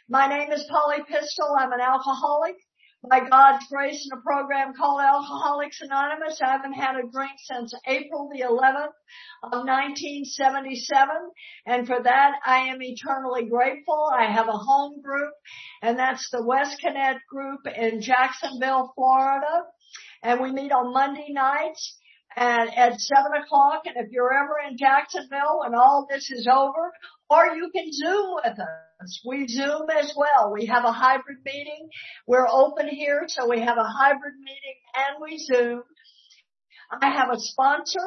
My name is Polly Pistol. I'm an alcoholic. By God's grace, in a program called Alcoholics Anonymous, I haven't had a drink since April the 11th of 1977. And for that, I am eternally grateful. I have a home group, and that's the West Connect group in Jacksonville, Florida. And we meet on Monday nights at 7 o'clock. And if you're ever in Jacksonville when all this is over, or you can Zoom with us. We Zoom as well. We have a hybrid meeting. We're open here, so we have a hybrid meeting and we Zoom. I have a sponsor.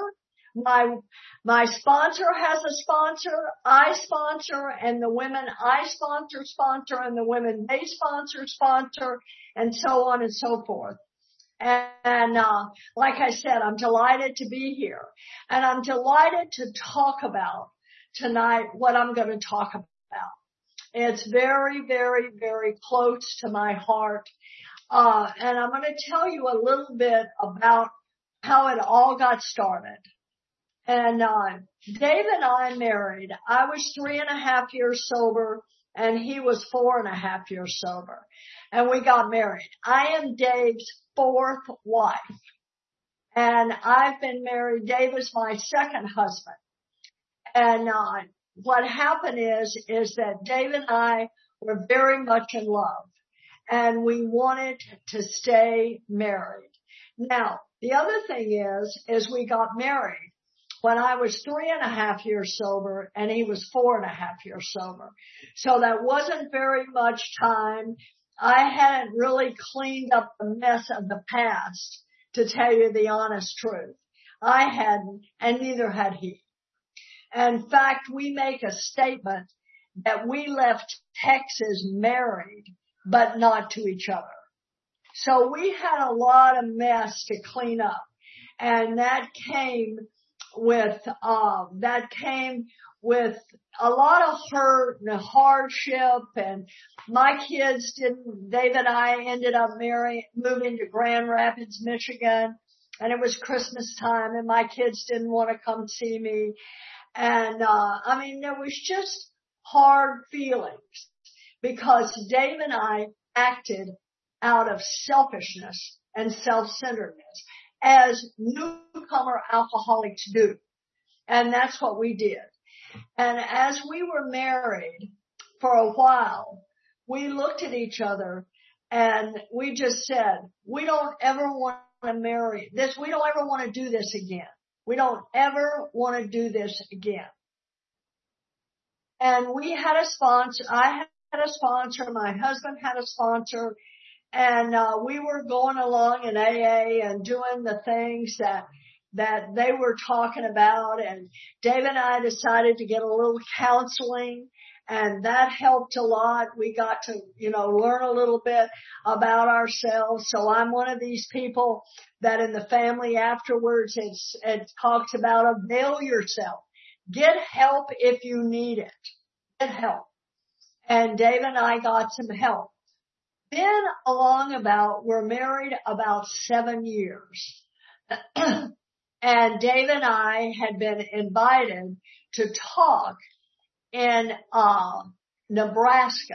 My sponsor has a sponsor. I sponsor, and the women I sponsor, and the women they sponsor, and so on and so forth. And like I said, I'm delighted to be here. And I'm delighted to talk about tonight what I'm going to talk about. It's very, very, very close to my heart. And I'm going to tell you a little bit about how it all got started. And Dave and I married. I was 3.5 years sober, and he was 4.5 years sober. And we got married. I am Dave's fourth wife. And I've been married. Dave is my second husband. And what happened is that Dave and I were very much in love, and we wanted to stay married. Now, the other thing is we got married when I was 3.5 years sober and he was 4.5 years sober. So that wasn't very much time. I hadn't really cleaned up the mess of the past, to tell you the honest truth. I hadn't, and neither had he. In fact, we make a statement that we left Texas married, but not to each other. So we had a lot of mess to clean up, and that came with a lot of hurt and hardship, and my kids Dave and I ended up moving to Grand Rapids, Michigan, and it was Christmas time, and my kids didn't want to come see me. And, there was just hard feelings because Dave and I acted out of selfishness and self-centeredness as newcomer alcoholics do. And that's what we did. And as we were married for a while, we looked at each other and we just said, we don't ever want to marry this. We don't ever want to do this again. We don't ever want to do this again. And we had a sponsor. I had a sponsor. My husband had a sponsor. And we were going along in AA and doing the things that they were talking about. And Dave and I decided to get a little counseling, and that helped a lot. We got to, learn a little bit about ourselves. So I'm one of these people that in the family afterwards it talks about avail yourself. Get help if you need it. Get help. And Dave and I got some help. Been we're married about 7 years. And Dave and I had been invited to talk in Nebraska.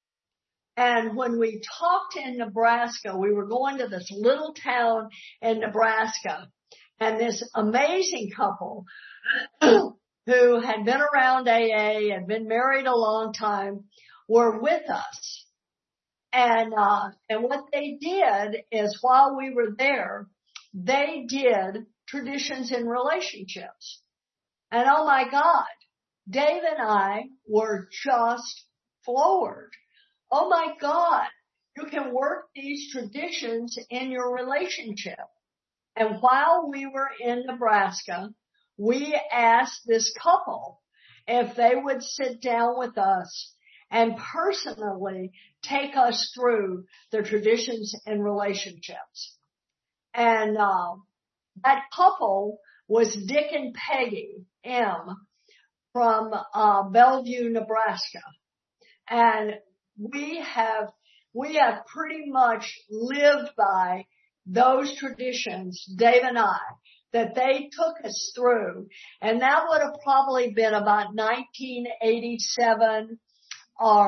And when we talked in Nebraska, we were going to this little town in Nebraska, and this amazing couple who had been around AA and been married a long time were with us. And what they did is while we were there, they did traditions in relationships. And oh my God, Dave and I were just floored. Oh my God, you can work these traditions in your relationship. And while we were in Nebraska, we asked this couple if they would sit down with us and personally take us through the traditions in relationships. And that couple was Dick and Peggy M. from Bellevue, Nebraska. And we have pretty much lived by those traditions, Dave and I, that they took us through. And that would have probably been about 1987 or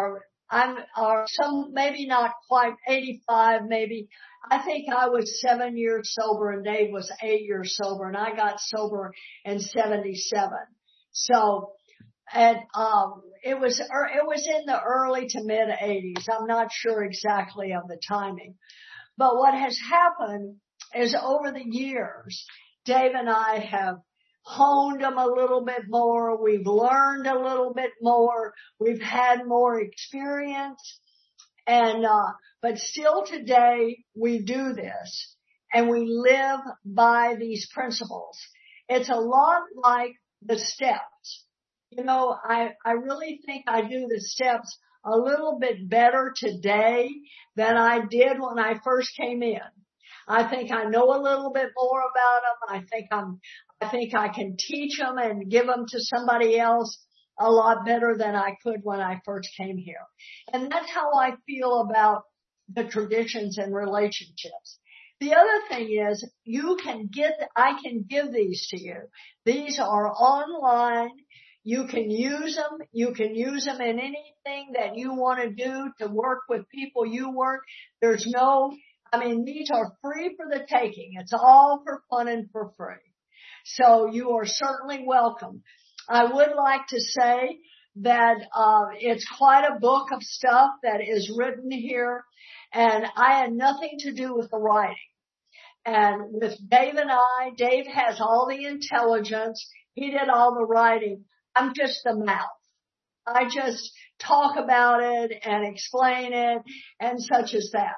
maybe not quite 85, maybe. I think I was 7 years sober and Dave was 8 years sober, and I got sober in 77. So, and, it was in the early to mid 80s. I'm not sure exactly of the timing. But what has happened is over the years, Dave and I have honed them a little bit more. We've learned a little bit more. We've had more experience. And, but still today we do this and we live by these principles. It's a lot like the steps. You know, I really think I do the steps a little bit better today than I did when I first came in. I think I know a little bit more about them. I think I can teach them and give them to somebody else a lot better than I could when I first came here. And that's how I feel about the traditions and relationships. The other thing is I can give these to you. These are online. You can use them. You can use them in anything that you want to do to work with people you work. These are free for the taking. It's all for fun and for free. So you are certainly welcome. I would like to say that it's quite a book of stuff that is written here, and I had nothing to do with the writing. And with Dave and Dave has all the intelligence. He did all the writing. I'm just the mouth. I just talk about it and explain it and such as that.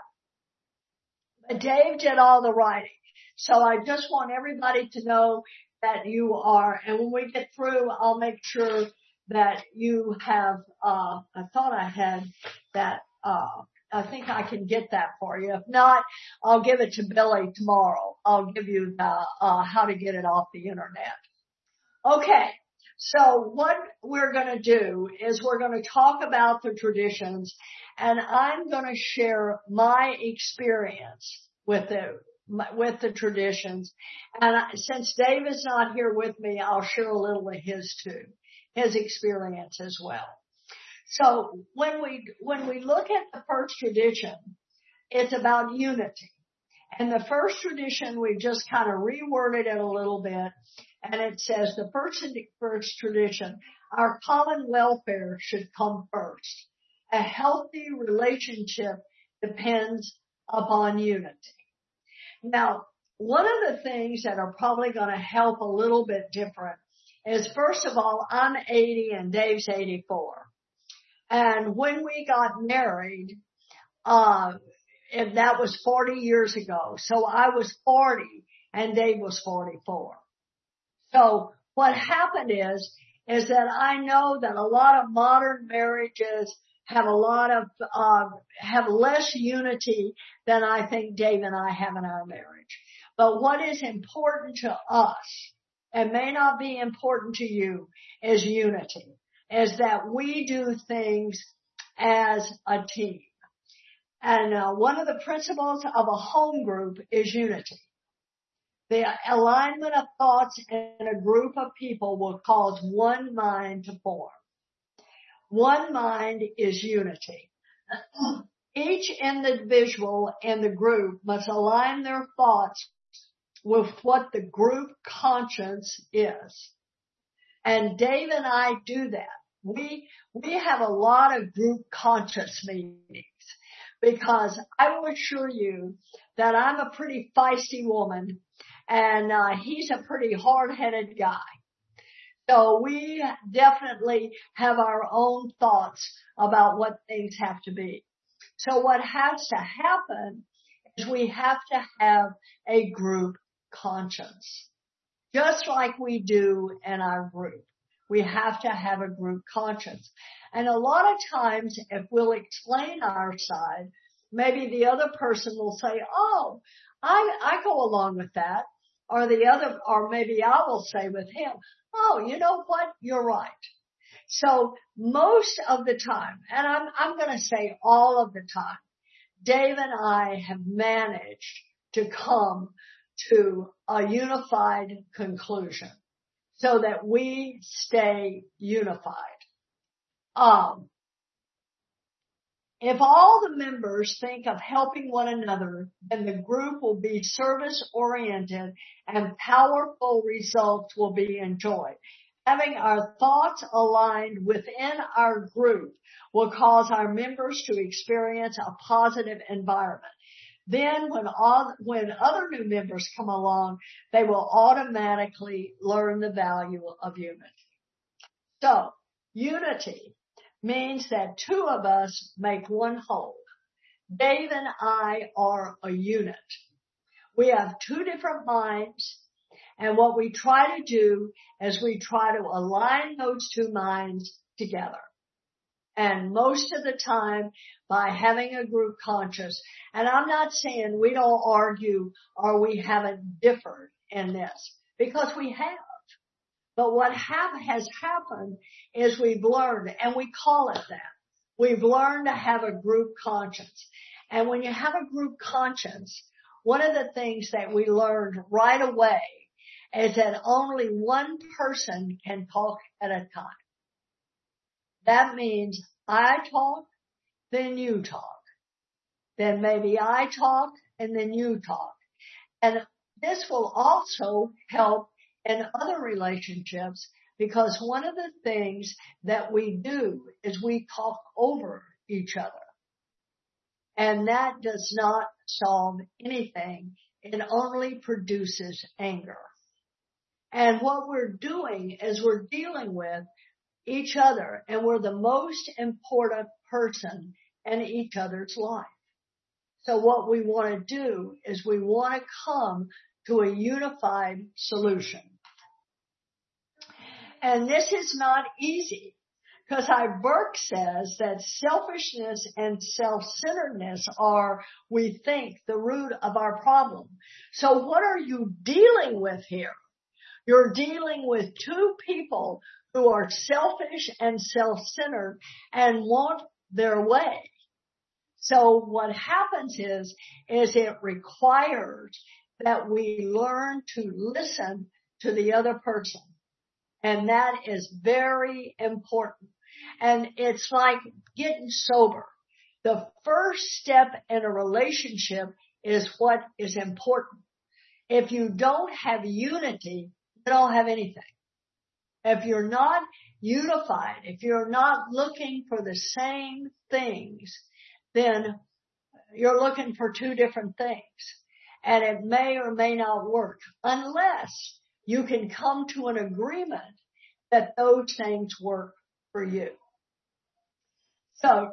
But Dave did all the writing. So I just want everybody to know that you are, and when we get through, I'll make sure that you have, I thought I had that, I think I can get that for you. If not, I'll give it to Billy tomorrow. I'll give you how to get it off the internet. Okay. So what we're going to do is we're going to talk about the traditions, and I'm going to share my experience with the traditions. And since Dave is not here with me, I'll share a little of his too, his experience as well. So when we look at the first tradition, it's about unity. And the first tradition, we just kind of reworded it a little bit. And it says the first tradition, our common welfare should come first. A healthy relationship depends upon unity. Now, one of the things that are probably going to help a little bit different is, first of all, I'm 80 and Dave's 84. And when we got married, and that was 40 years ago. So I was 40 and Dave was 44. So what happened is that I know that a lot of modern marriages have have less unity than I think Dave and I have in our marriage. But what is important to us, and may not be important to you, is unity, is that we do things as a team. And one of the principles of a home group is unity. The alignment of thoughts in a group of people will cause one mind to form. One mind is unity. Each individual in the group must align their thoughts with what the group conscience is. And Dave and I do that. We have a lot of group conscience meetings, because I will assure you that I'm a pretty feisty woman, and he's a pretty hard-headed guy. So we definitely have our own thoughts about what things have to be. So what has to happen is we have to have a group conscience, just like we do in our group. We have to have a group conscience. And a lot of times, if we'll explain our side, maybe the other person will say, oh, I go along with that. Or maybe I will say with him, oh, you know what? You're right. So most of the time, and I'm going to say all of the time, Dave and I have managed to come to a unified conclusion so that we stay unified. If all the members think of helping one another, then the group will be service-oriented and powerful results will be enjoyed. Having our thoughts aligned within our group will cause our members to experience a positive environment. Then when other new members come along, they will automatically learn the value of unity. So, unity means that two of us make one whole. Dave and I are a unit. We have two different minds, and what we try to do is we try to align those two minds together. And most of the time, by having a group conscious, and I'm not saying we don't argue or we haven't differed in this, because we have. But what has happened is we've learned, and we call it that. We've learned to have a group conscience. And when you have a group conscience, one of the things that we learned right away is that only one person can talk at a time. That means I talk, then you talk. Then maybe I talk, and then you talk. And this will also help in other relationships, because one of the things that we do is we talk over each other. And that does not solve anything. It only produces anger. And what we're doing is we're dealing with each other, and we're the most important person in each other's life. So what we want to do is we want to come to a unified solution. And this is not easy, because Burke says that selfishness and self-centeredness are, we think, the root of our problem. So what are you dealing with here? You're dealing with two people who are selfish and self-centered and want their way. So what happens is it requires that we learn to listen to the other person. And that is very important. And it's like getting sober. The first step in a relationship is what is important. If you don't have unity, you don't have anything. If you're not unified, if you're not looking for the same things, then you're looking for two different things. And it may or may not work unless you can come to an agreement that those things work for you. So,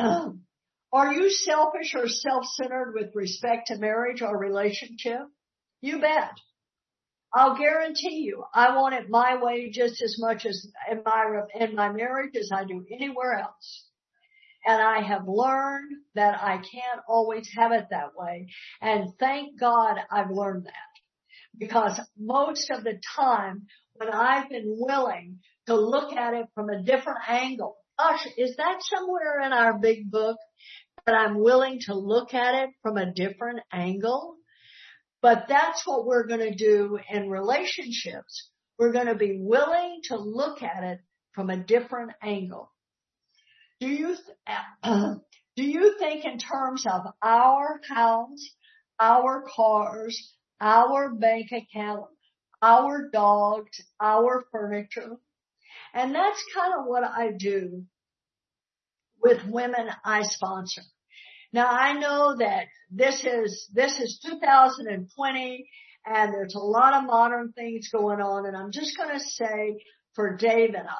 are you selfish or self-centered with respect to marriage or relationship? You bet. I'll guarantee you, I want it my way just as much as in my marriage as I do anywhere else. And I have learned that I can't always have it that way. And thank God I've learned that. Because most of the time when I've been willing to look at it from a different angle, gosh, is that somewhere in our big book that I'm willing to look at it from a different angle? But that's what we're going to do in relationships. We're going to be willing to look at it from a different angle. Do you think in terms of our house, our cars, our bank account, our dogs, our furniture? And that's kind of what I do with women I sponsor. Now I know that this is 2020 and there's a lot of modern things going on, and I'm just going to say for Dave and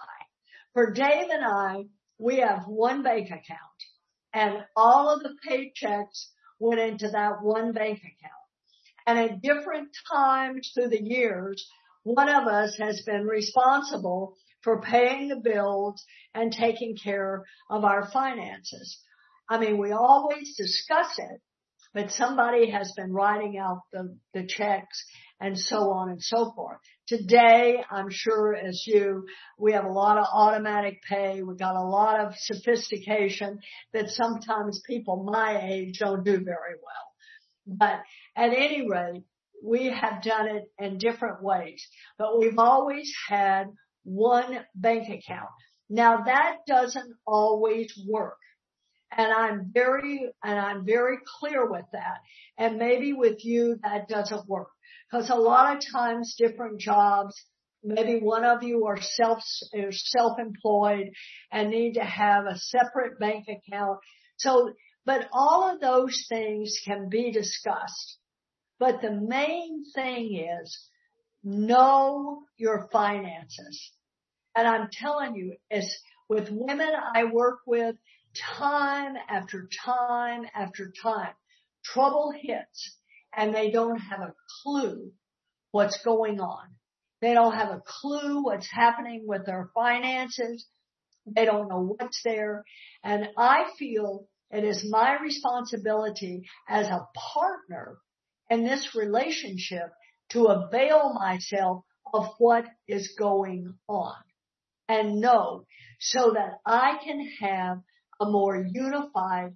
I, we have one bank account, and all of the paychecks went into that one bank account. And at different times through the years, one of us has been responsible for paying the bills and taking care of our finances. I mean, we always discuss it, but somebody has been writing out the checks and so on and so forth. Today, I'm sure as we have a lot of automatic pay. We've got a lot of sophistication that sometimes people my age don't do very well. But at any rate, we have done it in different ways. But we've always had one bank account. Now that doesn't always work. And I'm very clear with that. And maybe with you that doesn't work. Because a lot of times different jobs, maybe one of you are self-employed and need to have a separate bank account. So, but all of those things can be discussed. But the main thing is know your finances. And I'm telling you, as with women I work with, time after time after time, trouble hits and they don't have a clue what's going on. They don't have a clue what's happening with their finances. They don't know what's there. And I feel it is my responsibility as a partner in this relationship to avail myself of what is going on and know so that I can have a more unified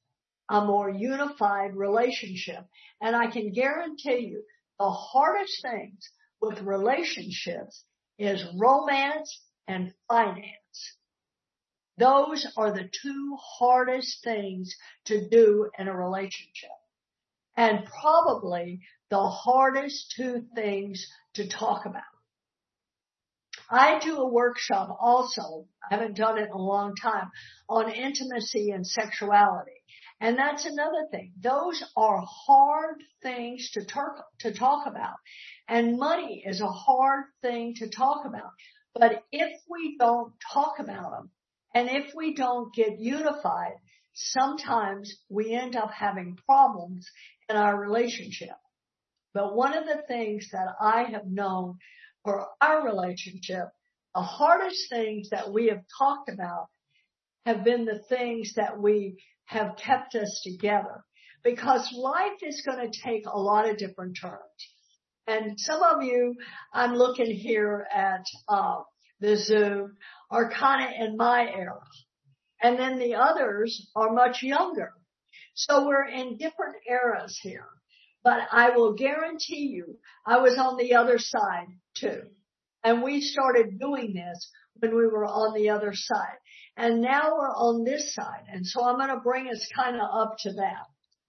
relationship. And I can guarantee you the hardest things with relationships is romance and finance. Those are the two hardest things to do in a relationship. And probably the hardest two things to talk about. I do a workshop also, I haven't done it in a long time, on intimacy and sexuality. And that's another thing. Those are hard things to talk about. And money is a hard thing to talk about. But if we don't talk about them, and if we don't get unified, sometimes we end up having problems in our relationship. But one of the things that I have known for our relationship, the hardest things that we have talked about have been the things that we have kept us together, because life is going to take a lot of different turns. And some of you, I'm looking here at the Zoom, are kind of in my era. And then the others are much younger. So we're in different eras here. But I will guarantee you, I was on the other side too. And we started doing this when we were on the other side. And now we're on this side. And so I'm going to bring us kind of up to that.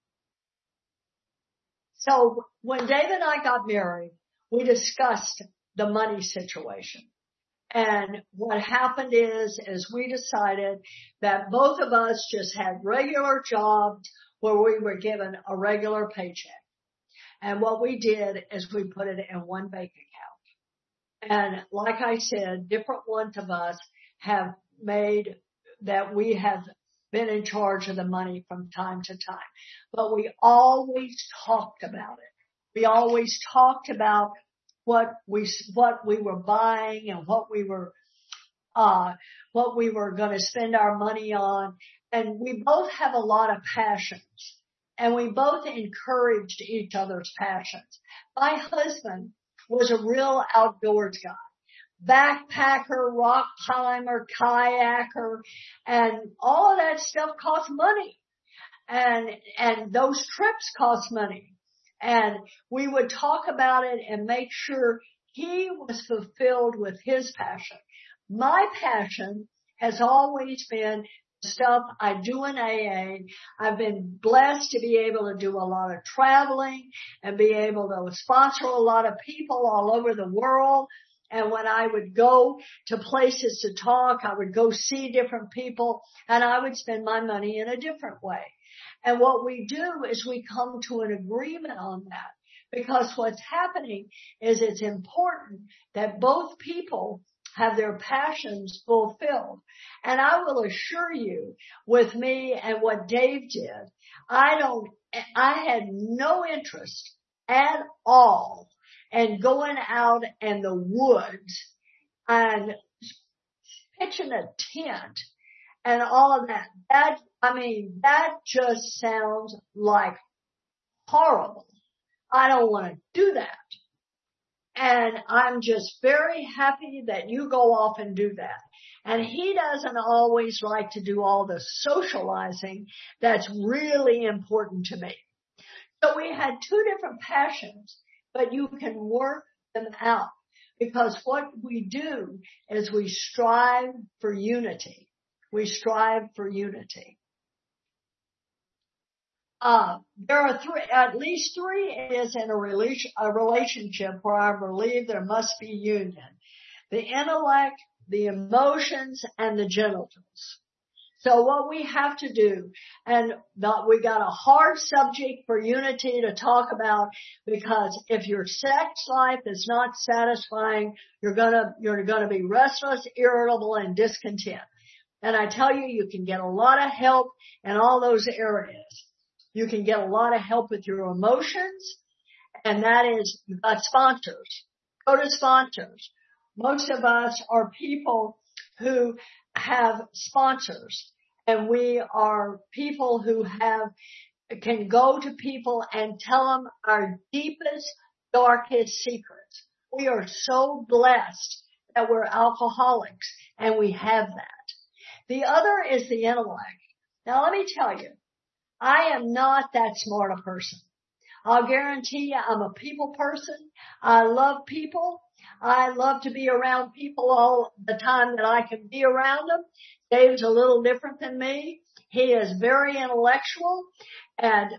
So when Dave and I got married, we discussed the money situation. And what happened is we decided that both of us just had regular jobs where we were given a regular paycheck. And what we did is we put it in one bank account. And like I said, different ones of us have made that we have been in charge of the money from time to time. But we always talked about it. We always talked about what we were buying and what we were going to spend our money on. And we both have a lot of passions. And we both encouraged each other's passions. My husband was a real outdoors guy. Backpacker, rock climber, kayaker, and all of that stuff cost money. And those trips cost money. And we would talk about it and make sure he was fulfilled with his passion. My passion has always been stuff I do in AA. I've been blessed to be able to do a lot of traveling and be able to sponsor a lot of people all over the world. And when I would go to places to talk, I would go see different people and I would spend my money in a different way. And what we do is we come to an agreement on that, because what's happening is it's important that both people have their passions fulfilled. And I will assure you, with me and what Dave did, I had no interest at all in going out in the woods and pitching a tent and all of that. That just sounds like horrible. I don't want to do that. And I'm just very happy that you go off and do that. And he doesn't always like to do all the socializing that's really important to me. So we had two different passions, but you can work them out, because what we do is we strive for unity. We strive for unity. there are at least three areas in a relationship where I believe there must be union. The intellect, the emotions, and the genitals. So what we have to do, and we got a hard subject for unity to talk about, because if your sex life is not satisfying, you're gonna be restless, irritable, and discontent. And I tell you, you can get a lot of help in all those areas. You can get a lot of help with your emotions, and that is sponsors. Go to sponsors. Most of us are people who have sponsors, and we are people who can go to people and tell them our deepest, darkest secrets. We are so blessed that we're alcoholics, and we have that. The other is the intellect. Now let me tell you, I am not that smart a person. I'll guarantee you I'm a people person. I love people. I love to be around people all the time that I can be around them. Dave's a little different than me. He is very intellectual, and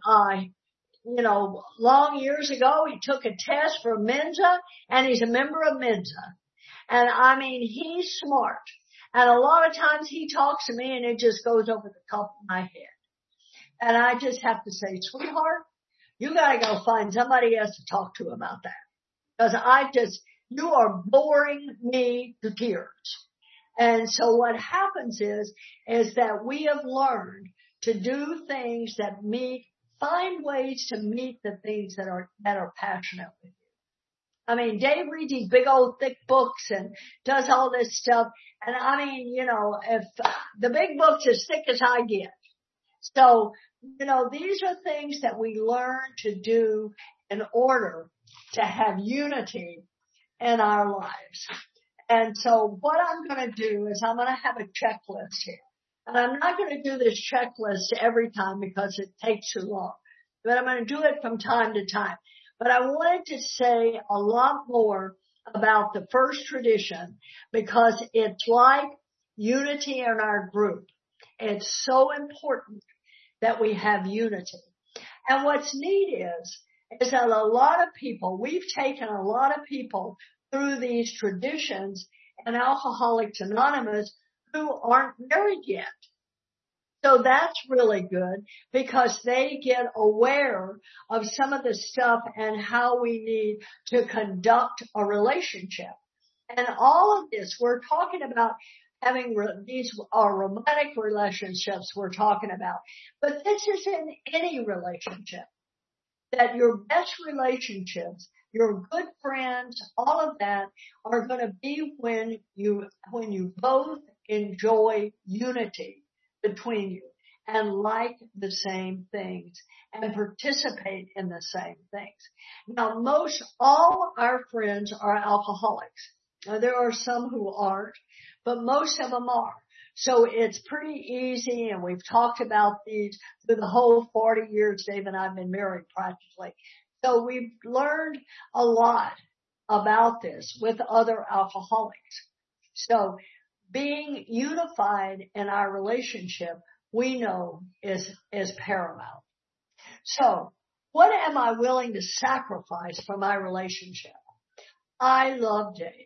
long years ago he took a test for Mensa, and he's a member of Mensa. And I mean, he's smart. And a lot of times he talks to me and it just goes over the top of my head. And I just have to say, sweetheart, you gotta go find somebody else to talk to about that. Because you are boring me to tears. And so what happens is that we have learned to do things that find ways to meet the things that are passionate with you. I mean, Dave reads these big old thick books and does all this stuff. And I mean, if the big book's as thick as I get. So, these are things that we learn to do in order to have unity in our lives. And so what I'm going to do is I'm going to have a checklist here. And I'm not going to do this checklist every time because it takes too long. But I'm going to do it from time to time. But I wanted to say a lot more about the first tradition because it's like unity in our group. It's so important that we have unity. And what's neat is that a lot of people, we've taken a lot of people through these traditions in Alcoholics Anonymous who aren't married yet. So that's really good because they get aware of some of the stuff and how we need to conduct a relationship. And all of this, we're talking about having these are romantic relationships we're talking about. But this is in any relationship. That your best relationships, your good friends, all of that are going to be when you both enjoy unity between you and like the same things and participate in the same things. Now, all our friends are alcoholics. Now, there are some who aren't, but most of them are. So it's pretty easy, and we've talked about these through the whole 40 years Dave and I have been married practically. So we've learned a lot about this with other alcoholics. So being unified in our relationship, we know is paramount. So what am I willing to sacrifice for my relationship? I love Dave.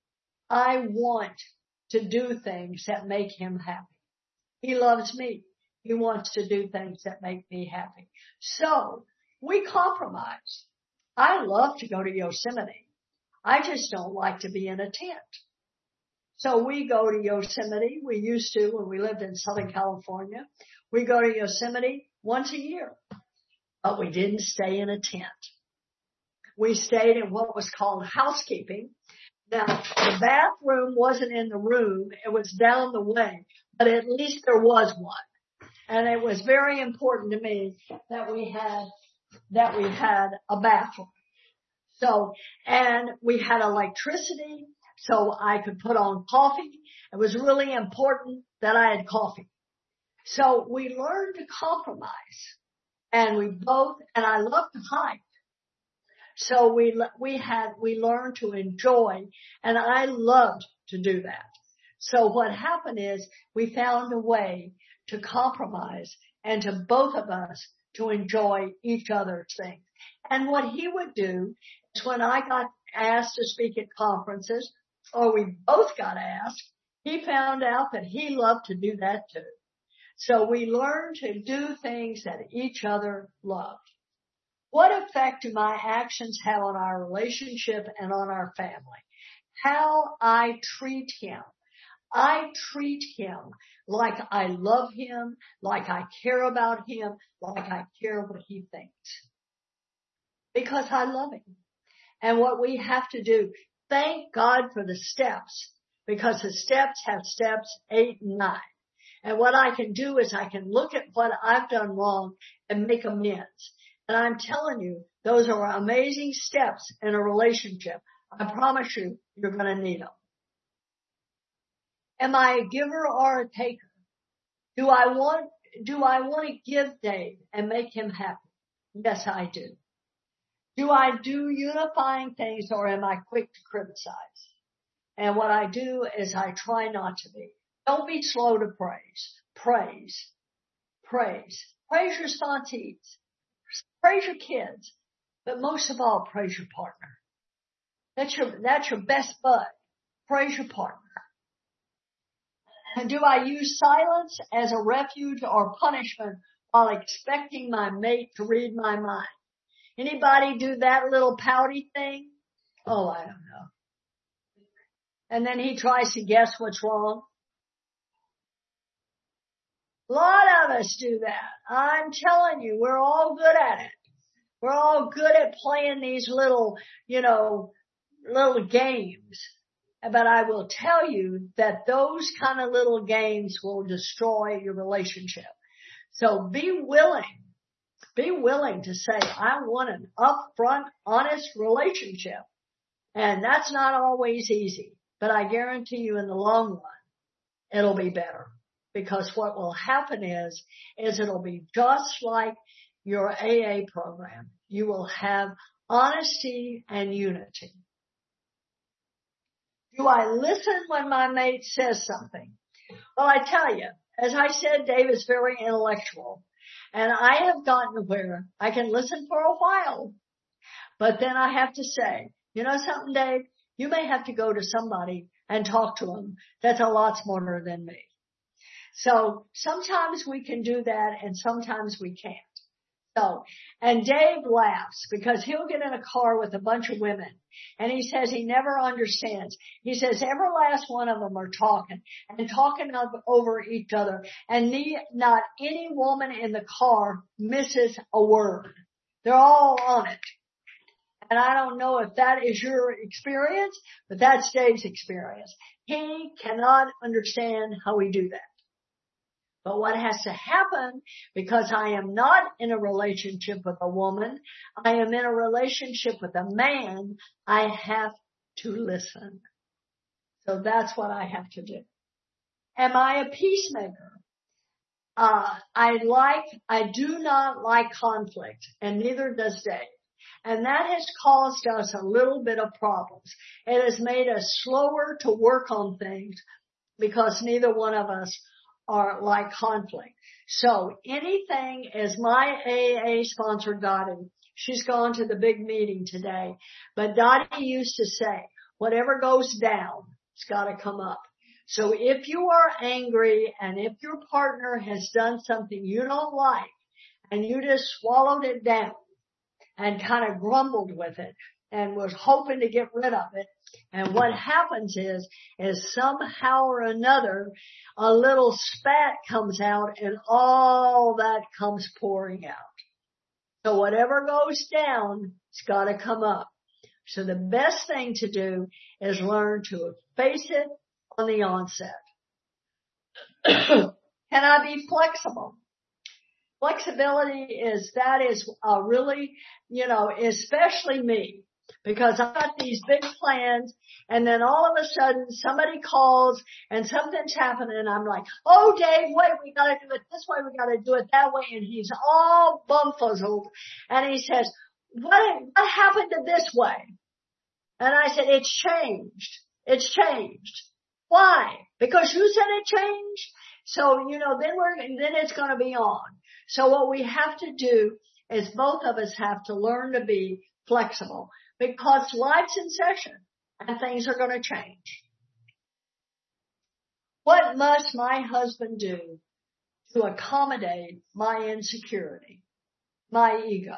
I want to do things that make him happy. He loves me. He wants to do things that make me happy. So we compromise. I love to go to Yosemite. I just don't like to be in a tent. So we go to Yosemite. We used to when we lived in Southern California. We go to Yosemite once a year. But we didn't stay in a tent. We stayed in what was called housekeeping. Now, the bathroom wasn't in the room. It was down the way, but at least there was one. And it was very important to me that we had a bathroom. So, and we had electricity, so I could put on coffee. It was really important that I had coffee. So we learned to compromise. And I love to hike. So we learned to enjoy, and I loved to do that. So what happened is we found a way to compromise and to both of us to enjoy each other's things. And what he would do is when I got asked to speak at conferences, or we both got asked, he found out that he loved to do that too. So we learned to do things that each other loved. What effect do my actions have on our relationship and on our family? How I treat him. I treat him like I love him, like I care about him, like I care what he thinks. Because I love him. And what we have to do, thank God for the steps, because the steps have steps 8 and 9. And what I can do is I can look at what I've done wrong and make amends. And I'm telling you, those are amazing steps in a relationship. I promise you, you're going to need them. Am I a giver or a taker? Do I want to give Dave and make him happy? Yes, I do. Do I do unifying things, or am I quick to criticize? And what I do is I try not to be. Don't be slow to praise. Praise. Praise. Praise your sponsees. Praise your kids. But most of all, praise your partner. That's your best bud. Praise your partner. And do I use silence as a refuge or punishment while expecting my mate to read my mind? Anybody do that little pouty thing? Oh, I don't know. And then he tries to guess what's wrong. A lot of us do that. I'm telling you, we're all good at it. We're all good at playing these little games. But I will tell you that those kind of little games will destroy your relationship. So be willing to say, I want an upfront, honest relationship. And that's not always easy, but I guarantee you in the long run, it'll be better. Because what will happen is it'll be just like your AA program. You will have honesty and unity. Do I listen when my mate says something? Well, I tell you, as I said, Dave is very intellectual. And I have gotten where I can listen for a while. But then I have to say, you know something, Dave? You may have to go to somebody and talk to them that's a lot smarter than me. So sometimes we can do that and sometimes we can't. So, and Dave laughs because he'll get in a car with a bunch of women and he says he never understands. He says every last one of them are talking over each other, and not any woman in the car misses a word. They're all on it. And I don't know if that is your experience, but that's Dave's experience. He cannot understand how we do that. But what has to happen, because I am not in a relationship with a woman, I am in a relationship with a man, I have to listen. So that's what I have to do. Am I a peacemaker? I do not like conflict, and neither does Dave. And that has caused us a little bit of problems. It has made us slower to work on things because neither one of us are like conflict. So anything, as my AA sponsor Dottie, she's gone to the big meeting today, but Dottie used to say, whatever goes down, it's got to come up. So if you are angry and if your partner has done something you don't like and you just swallowed it down and kind of grumbled with it and was hoping to get rid of it, and what happens is somehow or another, a little spat comes out and all that comes pouring out. So whatever goes down, it's got to come up. So the best thing to do is learn to face it on the onset. Can I be flexible? Flexibility is really, especially me. Because I've got these big plans, and then all of a sudden somebody calls and something's happening, and I'm like, oh, Dave, wait, we got to do it this way, we got to do it that way, and he's all bumfuzzled, and he says, what happened to this way? And I said, it's changed. It's changed. Why? Because you said it changed? So, then it's going to be on. So what we have to do is both of us have to learn to be flexible because life's in session and things are going to change. What must my husband do to accommodate my insecurity, my ego?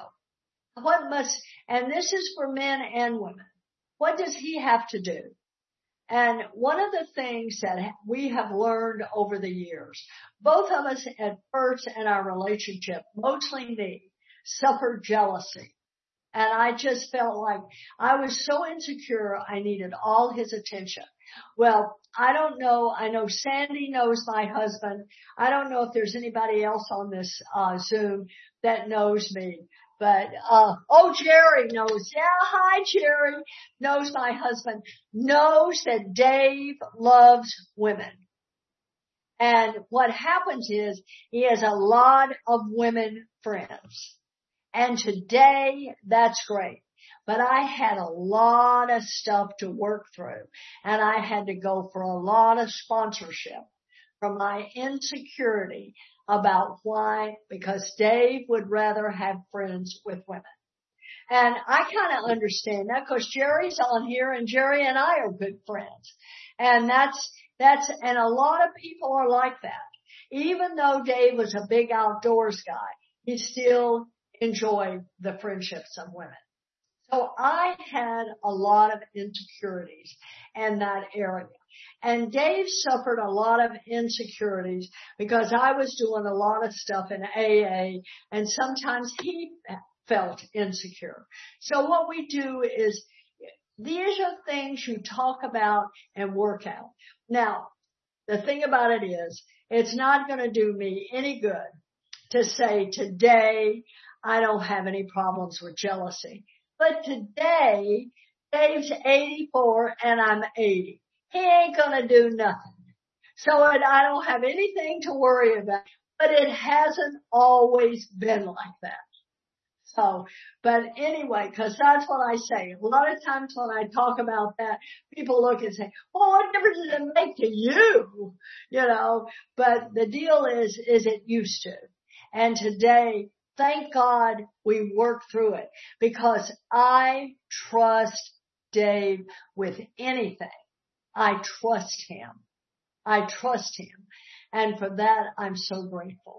And this is for men and women. What does he have to do? And one of the things that we have learned over the years, both of us at first in our relationship, mostly me, suffered jealousy. And I just felt like I was so insecure, I needed all his attention. Well, I don't know. I know Sandy knows my husband. I don't know if there's anybody else on this Zoom that knows me. But, Jerry knows. Yeah, hi, Jerry. Knows my husband. Knows that Dave loves women. And what happens is he has a lot of women friends. And today, that's great. But I had a lot of stuff to work through. And I had to go for a lot of sponsorship from my insecurity about why, because Dave would rather have friends with women. And I kind of understand that because Jerry's on here and Jerry and I are good friends. And and a lot of people are like that. Even though Dave was a big outdoors guy, he still enjoyed the friendships of women. So I had a lot of insecurities in that area. And Dave suffered a lot of insecurities because I was doing a lot of stuff in AA and sometimes he felt insecure. So what we do is these are things you talk about and work out. Now, the thing about it is it's not going to do me any good to say today I don't have any problems with jealousy. But today, Dave's 84 and I'm 80. He ain't gonna do nothing. So I don't have anything to worry about. But it hasn't always been like that. So, but anyway, cause that's what I say. A lot of times when I talk about that, people look and say, well, what difference does it make to you? But the deal is it used to. And today, thank God we worked through it because I trust Dave with anything. I trust him. And for that, I'm so grateful.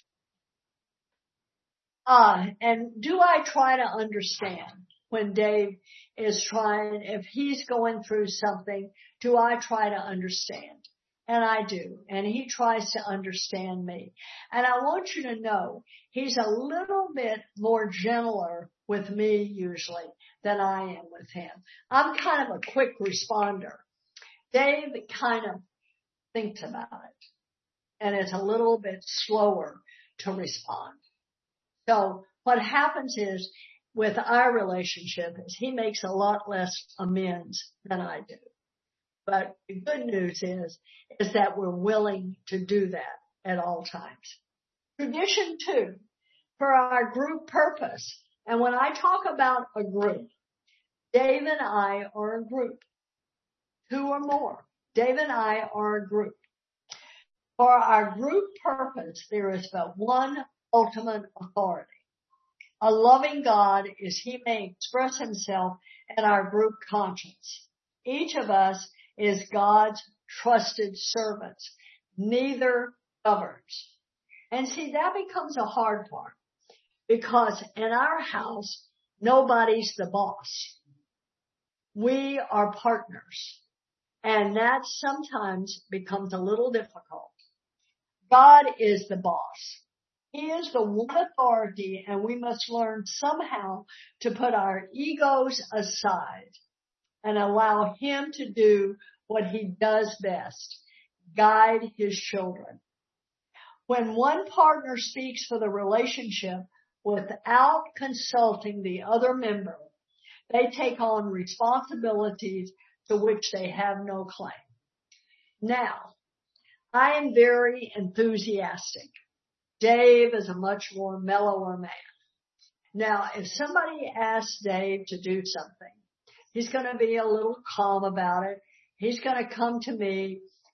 And do I try to understand when Dave is if he's going through something, do I try to understand? And I do. And he tries to understand me. And I want you to know he's a little bit more gentler with me usually than I am with him. I'm kind of a quick responder. Dave kind of thinks about it. And it's a little bit slower to respond. So what happens is with our relationship is he makes a lot less amends than I do. But the good news is that we're willing to do that at all times. Tradition 2, for our group purpose. And when I talk about a group, Dave and I are a group. 2 or more. Dave and I are a group. For our group purpose, there is but one ultimate authority. A loving God is he may express himself in our group conscience. Each of us is God's trusted servants. Neither governs. And see, that becomes a hard part because in our house, nobody's the boss. We are partners. And that sometimes becomes a little difficult. God is the boss. He is the one authority, and we must learn somehow to put our egos aside and allow him to do what he does best, guide his children. When one partner speaks for the relationship without consulting the other member, they take on responsibilities to which they have no claim. Now, I am very enthusiastic. Dave is a much more mellower man. Now, if somebody asks Dave to do something, he's going to be a little calm about it. He's going to come to me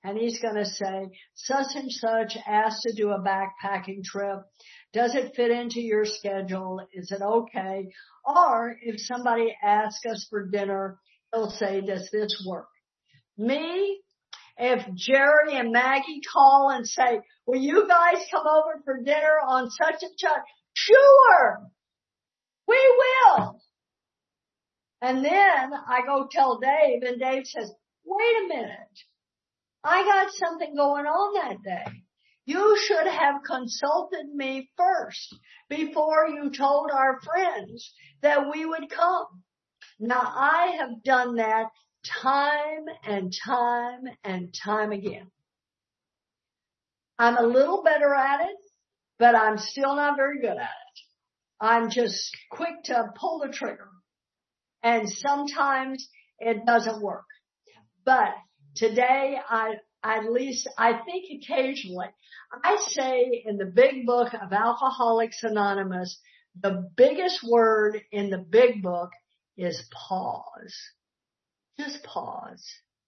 and he's going to say, such and such asked to do a backpacking trip. Does it fit into your schedule? Is it okay? Or if somebody asks us for dinner, he'll say, does this work? Me, if Jerry and Maggie call and say, will you guys come over for dinner on such and such? Sure, we will. And then I go tell Dave, and Dave says, wait a minute. I got something going on that day. You should have consulted me first before you told our friends that we would come. Now, I have done that time and time and time again. I'm a little better at it, but I'm still not very good at it. I'm just quick to pull the trigger. And sometimes it doesn't work. But today, I think occasionally, I say in the big book of Alcoholics Anonymous, the biggest word in the big book is pause. Just pause.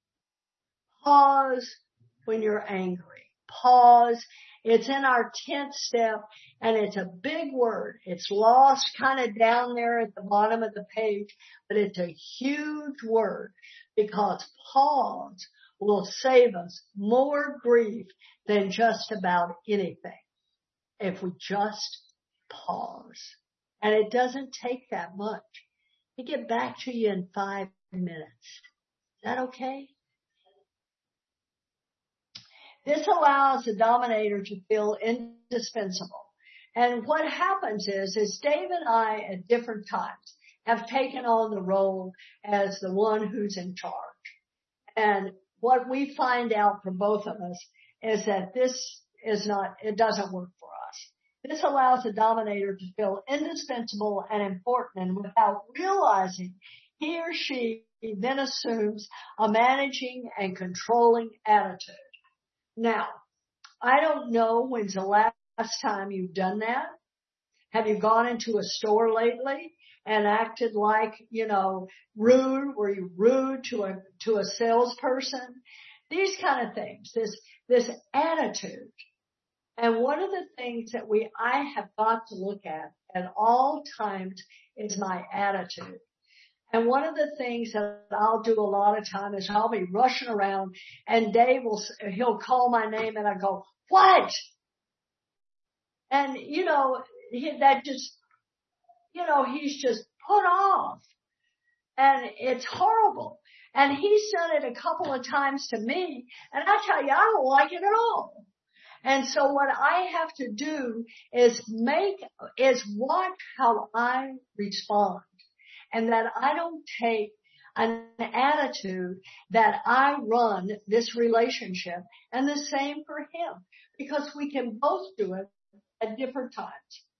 Pause when you're angry. Pause. It's in our 10th step, and it's a big word. It's lost kind of down there at the bottom of the page, but it's a huge word because pause will save us more grief than just about anything if we just pause. And it doesn't take that much. We get back to you in 5 minutes. Is that okay? This allows the dominator to feel indispensable. And what happens is Dave and I at different times have taken on the role as the one who's in charge. And what we find out for both of us is that it doesn't work for us. This allows the dominator to feel indispensable and important, and without realizing, he or she then assumes a managing and controlling attitude. Now, I don't know when's the last time you've done that. Have you gone into a store lately and acted like, rude? Were you rude to a salesperson? These kind of things, this attitude. And one of the things that I have got to look at all times is my attitude. And one of the things that I'll do a lot of time is I'll be rushing around, and Dave he'll call my name, and I go, what? And, he's just put off. And it's horrible. And he's done it a couple of times to me, and I tell you, I don't like it at all. And so what I have to do is watch how I respond. And that I don't take an attitude that I run this relationship, and the same for him, because we can both do it at different times.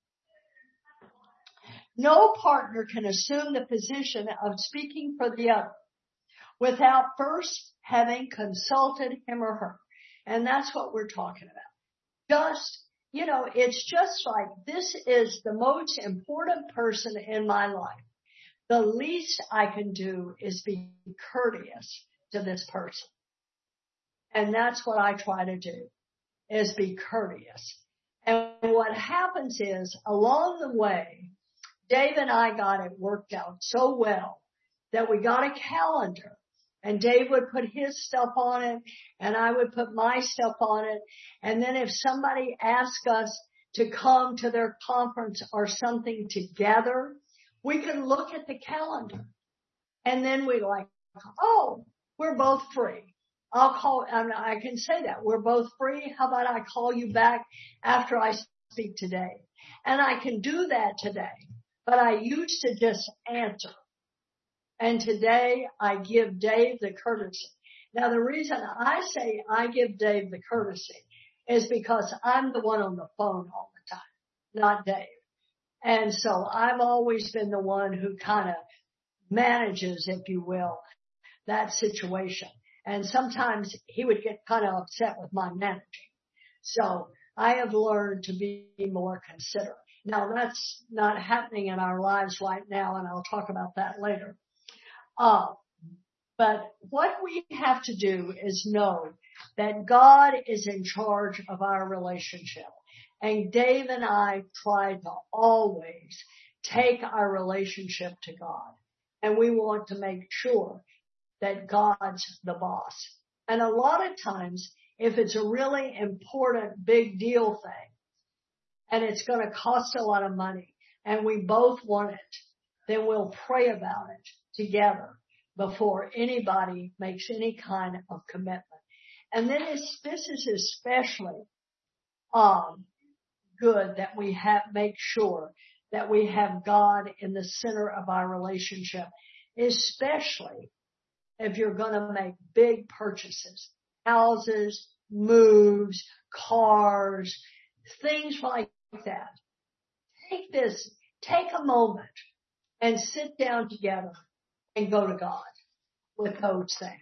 No partner can assume the position of speaking for the other without first having consulted him or her. And that's what we're talking about. It's just like, this is the most important person in my life. The least I can do is be courteous to this person. And that's what I try to do, is be courteous. And what happens is, along the way, Dave and I got it worked out so well that we got a calendar, and Dave would put his stuff on it, and I would put my stuff on it. And then if somebody asked us to come to their conference or something together, we can look at the calendar, and then we we're both free. I can say that. We're both free. How about I call you back after I speak today? And I can do that today, but I used to just answer. And today I give Dave the courtesy. Now, the reason I say I give Dave the courtesy is because I'm the one on the phone all the time, not Dave. And so I've always been the one who kind of manages, if you will, that situation. And sometimes he would get kind of upset with my managing. So I have learned to be more considerate. Now, that's not happening in our lives right now, and I'll talk about that later. But what we have to do is know that God is in charge of our relationship. And Dave and I try to always take our relationship to God. And we want to make sure that God's the boss. And a lot of times, if it's a really important big deal thing, and it's going to cost a lot of money, and we both want it, then we'll pray about it together before anybody makes any kind of commitment. And then this is especially good that we make sure that we have God in the center of our relationship, especially if you're going to make big purchases, houses, moves, cars, things like that. Take a moment and sit down together and go to God with those things.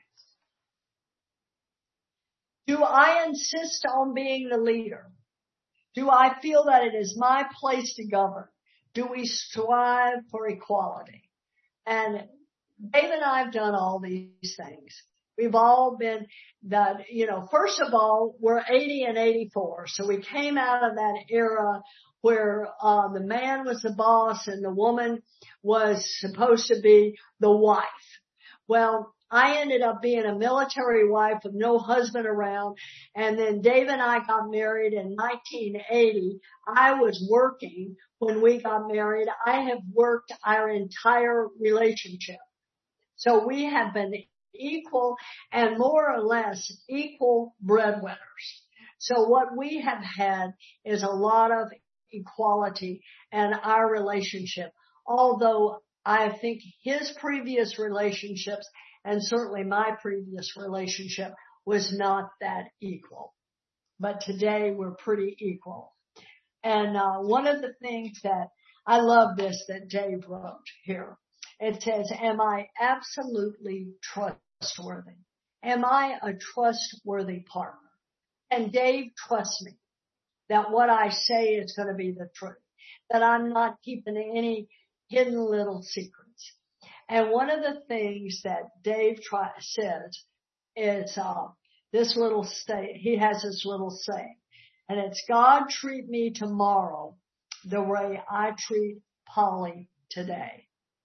Do I insist on being the leader? Do I feel that it is my place to govern? Do we strive for equality? And Dave and I have done all these things. We've all been that, first of all, we're 80 and 84. So we came out of that era where the man was the boss and the woman was supposed to be the wife. Well, I ended up being a military wife with no husband around. And then Dave and I got married in 1980. I was working when we got married. I have worked our entire relationship. So we have been equal and more or less equal breadwinners. So what we have had is a lot of equality in our relationship. Although I think his previous relationships and certainly my previous relationship was not that equal. But today we're pretty equal. And one of the things that I love this that Dave wrote here. It says, am I absolutely trustworthy? Am I a trustworthy partner? And Dave trusts me that what I say is going to be the truth, that I'm not keeping any hidden little secrets. And one of the things that Dave says is this little he has this little saying, and it's God treat me tomorrow the way I treat Polly today.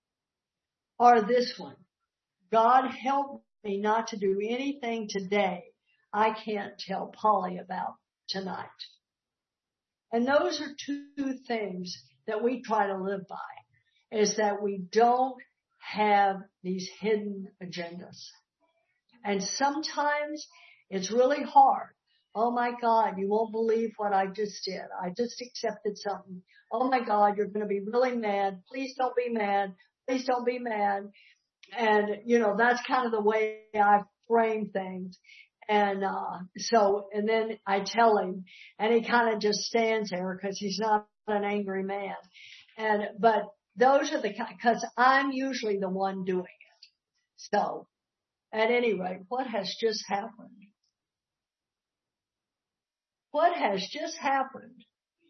Or this one, God help me not to do anything today I can't tell Polly about tonight. And those are two things that we try to live by, is that we don't have these hidden agendas. And sometimes it's really hard. Oh my God, you won't believe what I just did. I just accepted something. Oh my God, you're going to be really mad. Please don't be mad. Please don't be mad. And, that's kind of the way I frame things. And, and then I tell him and he kind of just stands there because he's not an angry man. But those are because I'm usually the one doing it. So at any rate, what has just happened? What has just happened?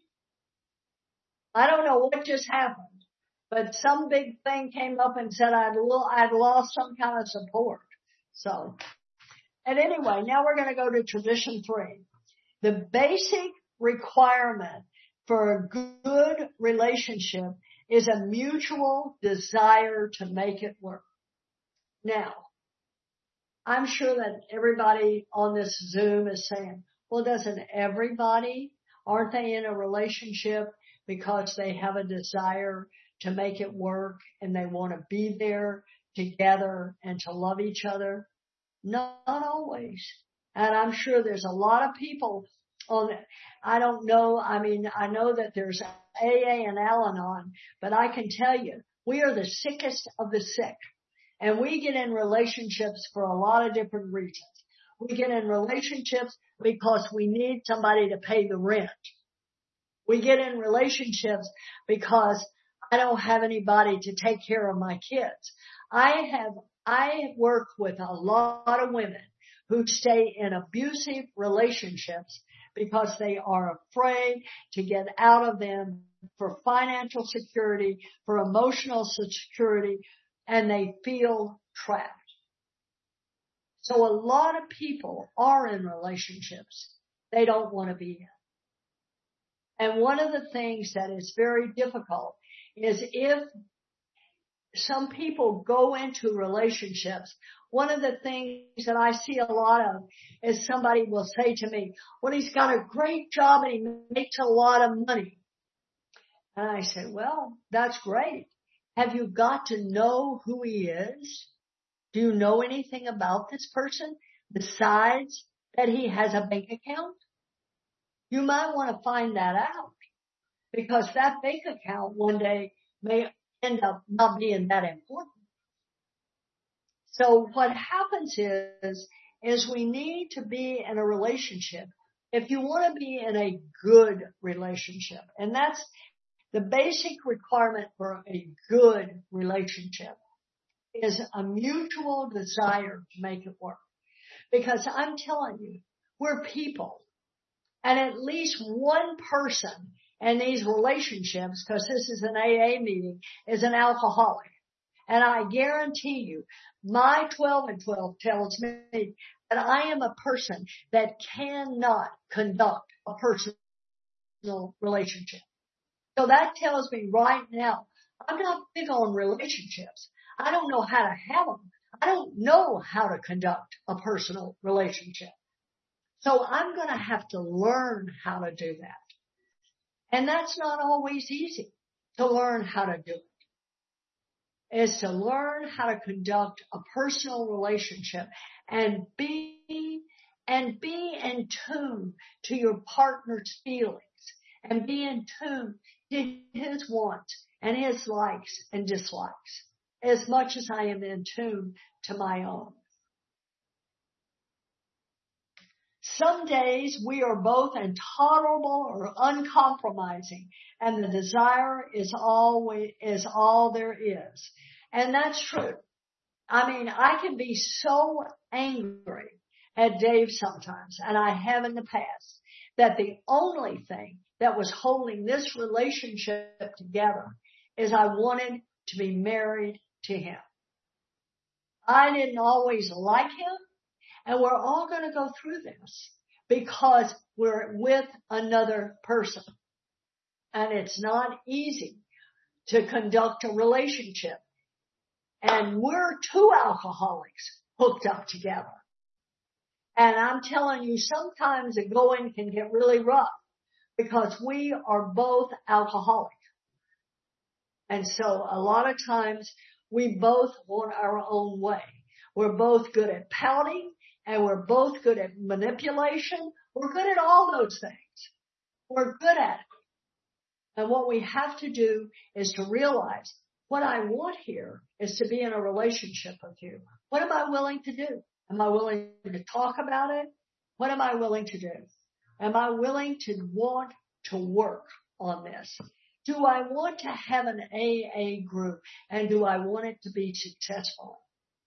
I don't know what just happened. But some big thing came up and said I'd lost some kind of support. So, and anyway, now we're going to go to tradition 3. The basic requirement for a good relationship is a mutual desire to make it work. Now, I'm sure that everybody on this Zoom is saying, well, aren't they in a relationship because they have a desire to make it work and they want to be there together and to love each other? Not always. And I'm sure there's a lot of people on it. I don't know. I mean, I know that there's AA and Al-Anon, but I can tell you, we are the sickest of the sick. And we get in relationships for a lot of different reasons. We get in relationships because we need somebody to pay the rent. We get in relationships because I don't have anybody to take care of my kids. I work with a lot of women who stay in abusive relationships because they are afraid to get out of them for financial security, for emotional security, and they feel trapped. So a lot of people are in relationships they don't want to be in. And one of the things that is very difficult is if some people go into relationships, one of the things that I see a lot of is somebody will say to me, well, he's got a great job and he makes a lot of money. And I say, well, that's great. Have you got to know who he is? Do you know anything about this person besides that he has a bank account? You might want to find that out, because that bank account one day may end up not being that important. So what happens is we need to be in a relationship. If you want to be in a good relationship, and that's the basic requirement for a good relationship, is a mutual desire to make it work. Because I'm telling you, we're people. And at least one person in these relationships, because this is an AA meeting, is an alcoholic. And I guarantee you, my 12 and 12 tells me that I am a person that cannot conduct a personal relationship. So that tells me right now, I'm not big on relationships. I don't know how to have them. I don't know how to conduct a personal relationship. So I'm going to have to learn how to do that. And that's not always easy to learn how to do it. Is to learn how to conduct a personal relationship and be in tune to your partner's feelings and be in tune to his wants and his likes and dislikes as much as I am in tune to my own. Some days we are both intolerable or uncompromising, and the desire is all there is. And that's true. I mean, I can be so angry at Dave sometimes, and I have in the past, that the only thing that was holding this relationship together is I wanted to be married to him. I didn't always like him. And we're all going to go through this because we're with another person. And it's not easy to conduct a relationship. And we're two alcoholics hooked up together. And I'm telling you, sometimes the going can get really rough because we are both alcoholic. And so a lot of times we both want our own way. We're both good at pouting. And we're both good at manipulation. We're good at all those things. We're good at it. And what we have to do is to realize what I want here is to be in a relationship with you. What am I willing to do? Am I willing to talk about it? What am I willing to do? Am I willing to want to work on this? Do I want to have an AA group? And do I want it to be successful?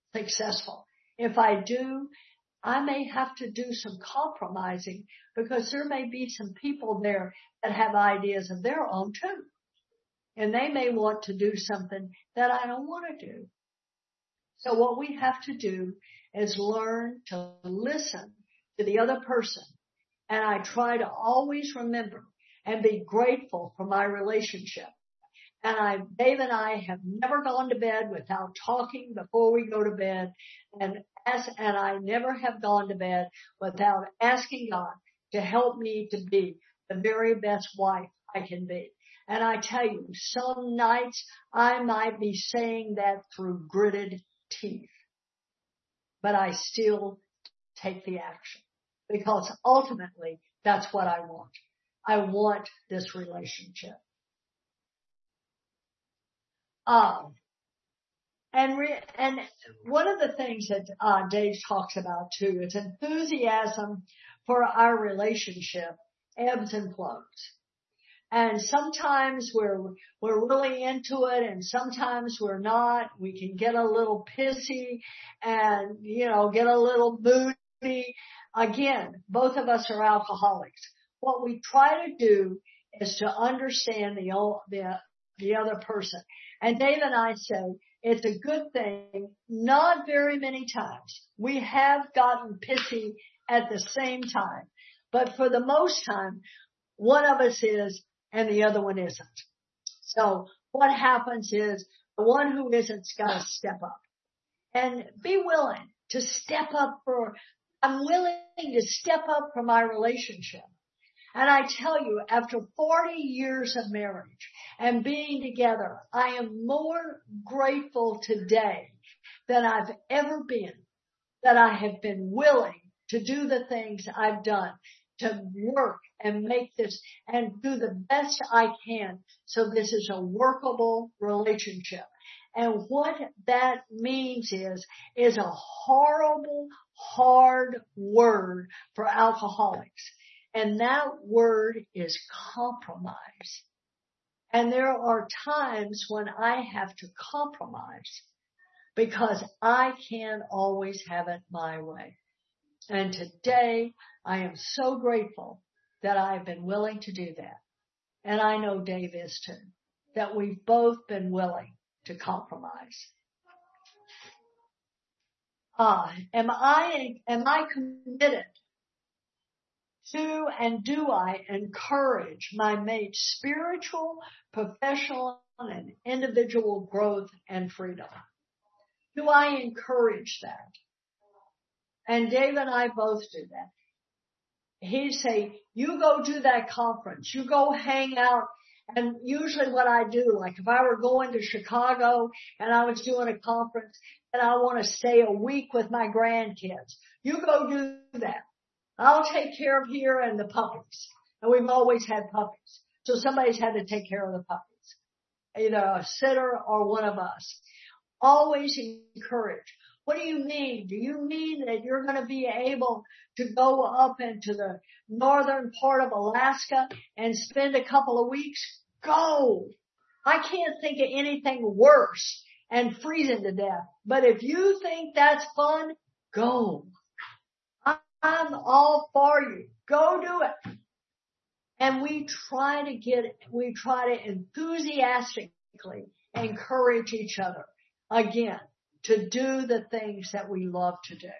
If I do, I may have to do some compromising because there may be some people there that have ideas of their own too. And they may want to do something that I don't want to do. So what we have to do is learn to listen to the other person. And I try to always remember and be grateful for my relationship. And Dave and I have never gone to bed without talking before we go to bed. And I never have gone to bed without asking God to help me to be the very best wife I can be. And I tell you, some nights I might be saying that through gritted teeth, but I still take the action because ultimately that's what I want. I want this relationship. And one of the things that Dave talks about too is enthusiasm for our relationship ebbs and flows. And sometimes we're really into it and sometimes we're not. We can get a little pissy and, get a little moody. Again, both of us are alcoholics. What we try to do is to understand the the other person. And Dave and I say it's a good thing. Not very many times. We have gotten pissy at the same time. But for the most time, one of us is and the other one isn't. So what happens is the one who isn't's got to step up and be willing to step up I'm willing to step up for my relationship. And I tell you, after 40 years of marriage and being together, I am more grateful today than I've ever been that I have been willing to do the things I've done, to work and make this and do the best I can so this is a workable relationship. And what that means is a horrible, hard word for alcoholics. And that word is compromise. And there are times when I have to compromise because I can't always have it my way. And today I am so grateful that I've been willing to do that. And I know Dave is too, that we've both been willing to compromise. Am I committed to and do I encourage my mate's spiritual, professional, and individual growth and freedom? Do I encourage that? And Dave and I both do that. He'd say, you go do that conference, you go hang out. And usually what I do, like if I were going to Chicago and I was doing a conference and I want to stay a week with my grandkids, you go do that. I'll take care of here and the puppies. And we've always had puppies. So somebody's had to take care of the puppies. Either a sitter or one of us. Always encourage. What do you mean? Do you mean that you're going to be able to go up into the northern part of Alaska and spend a couple of weeks? Go. I can't think of anything worse and freezing to death. But if you think that's fun, go. I'm all for you. Go do it. And we try to enthusiastically encourage each other again to do the things that we love to do.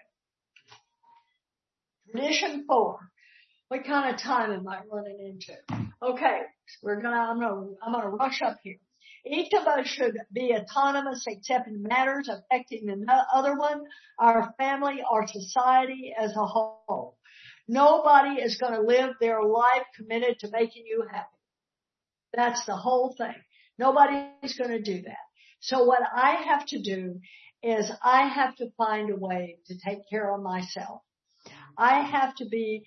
Tradition 4. What kind of time am I running into? Okay, I'm gonna rush up here. Each of us should be autonomous except in matters affecting the other one, our family, our society as a whole. Nobody is going to live their life committed to making you happy. That's the whole thing. Nobody's going to do that. So what I have to do is I have to find a way to take care of myself. I have to be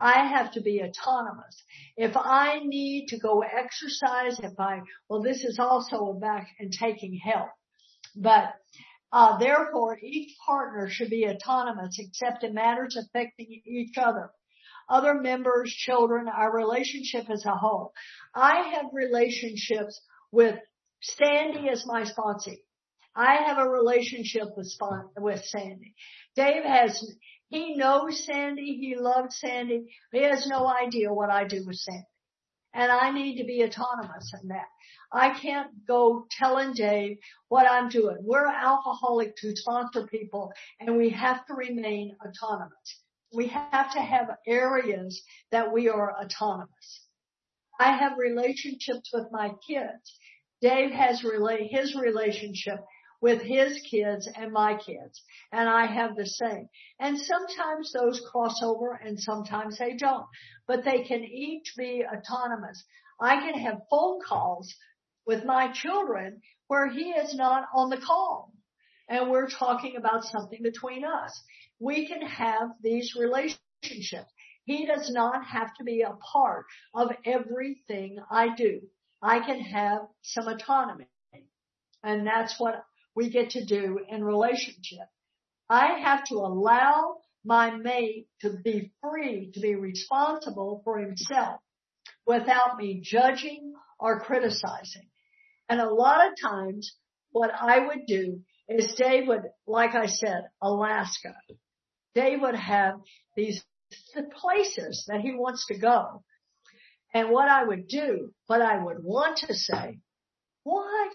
autonomous. If I need to go exercise, this is also about and taking help. But, therefore each partner should be autonomous except in matters affecting each other. Other members, children, our relationship as a whole. I have relationships with Sandy as my sponsee. I have a relationship with Sandy. Dave he knows Sandy, he loves Sandy, he has no idea what I do with Sandy. And I need to be autonomous in that. I can't go telling Dave what I'm doing. We're alcoholics who sponsor people and we have to remain autonomous. We have to have areas that we are autonomous. I have relationships with my kids. Dave has his relationship with his kids and my kids. And I have the same. And sometimes those cross over and sometimes they don't. But they can each be autonomous. I can have phone calls with my children where he is not on the call. And we're talking about something between us. We can have these relationships. He does not have to be a part of everything I do. I can have some autonomy. And that's what we get to do in relationship. I have to allow my mate to be free, to be responsible for himself without me judging or criticizing. And a lot of times what I would do is Dave would, like I said, Alaska. Dave would have these places that he wants to go. And what I would do, what I would want to say, what?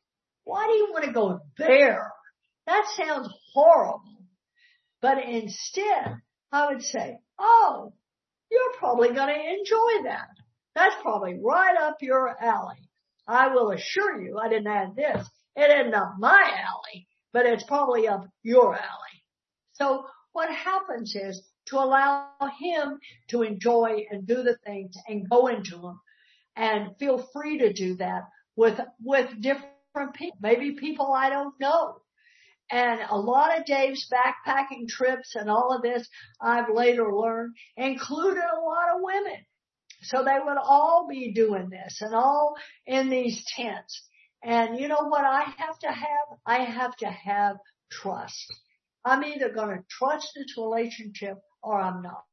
Why do you want to go there? That sounds horrible. But instead, I would say, oh, you're probably going to enjoy that. That's probably right up your alley. I will assure you, I didn't add this. It isn't up my alley, but it's probably up your alley. So what happens is to allow him to enjoy and do the things and go into them and feel free to do that with different people, maybe people I don't know. And a lot of Dave's backpacking trips and all of this, I've later learned, included a lot of women. So they would all be doing this and all in these tents. And you know what I have to have? I have to have trust. I'm either going to trust this relationship or I'm not.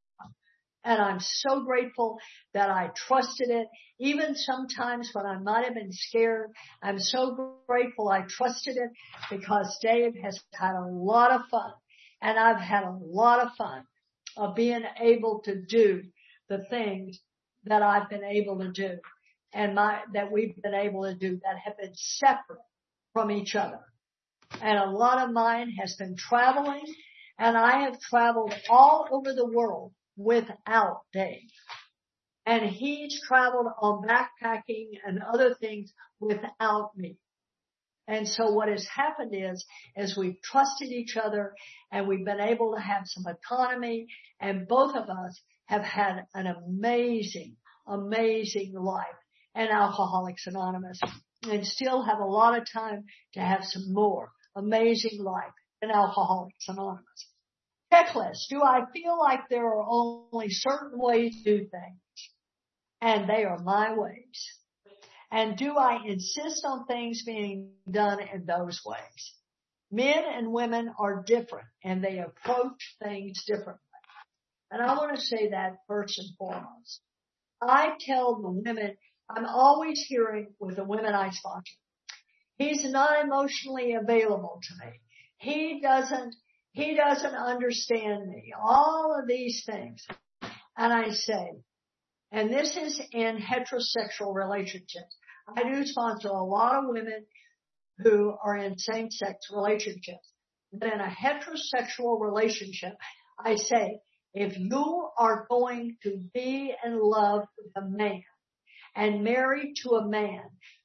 And I'm so grateful that I trusted it. Even sometimes when I might have been scared, I'm so grateful I trusted it because Dave has had a lot of fun. And I've had a lot of fun of being able to do the things that I've been able to do and that we've been able to do that have been separate from each other. And a lot of mine has been traveling, and I have traveled all over the world without Dave. And he's traveled on backpacking and other things without me. And so what has happened is we've trusted each other and we've been able to have some autonomy, and both of us have had an amazing, amazing life in Alcoholics Anonymous and still have a lot of time to have some more amazing life in Alcoholics Anonymous. Checklist. Do I feel like there are only certain ways to do things? And they are my ways. And do I insist on things being done in those ways? Men and women are different and they approach things differently. And I want to say that first and foremost. I tell the women, I'm always hearing with the women I sponsor, he's not emotionally available to me. He doesn't understand me. All of these things. And I say, and this is in heterosexual relationships. I do sponsor a lot of women who are in same-sex relationships. But in a heterosexual relationship, I say, if you are going to be in love with a man and married to a man,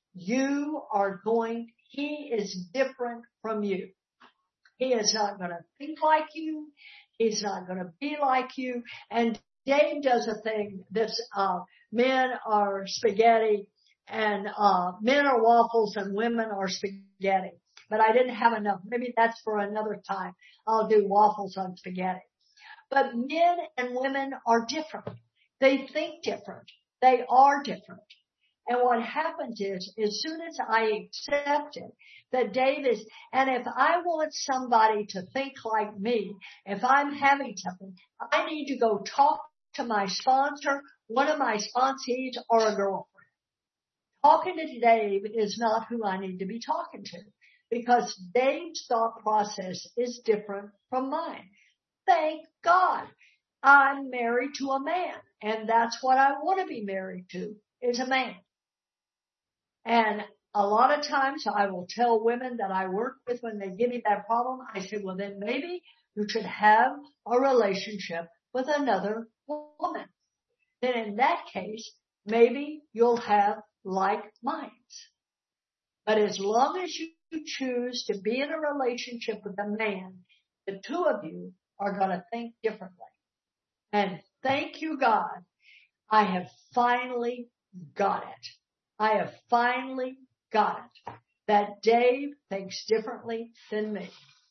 he is different from you. He is not going to think like you. He's not going to be like you. And Dave does a thing that's, men are spaghetti and, men are waffles and women are spaghetti. But I didn't have enough. Maybe that's for another time. I'll do waffles on spaghetti. But men and women are different. They think different. They are different. And what happens is, as soon as I accept it, that Dave is, and if I want somebody to think like me, if I'm having something, I need to go talk to my sponsor, one of my sponsees, or a girlfriend. Talking to Dave is not who I need to be talking to, because Dave's thought process is different from mine. Thank God I'm married to a man, and that's what I want to be married to, is a man. And a lot of times I will tell women that I work with when they give me that problem, I say, well, then maybe you should have a relationship with another woman. Then in that case, maybe you'll have like minds. But as long as you choose to be in a relationship with a man, the two of you are going to think differently. And thank you, God, I have finally got it. I have finally got it. That Dave thinks differently than me.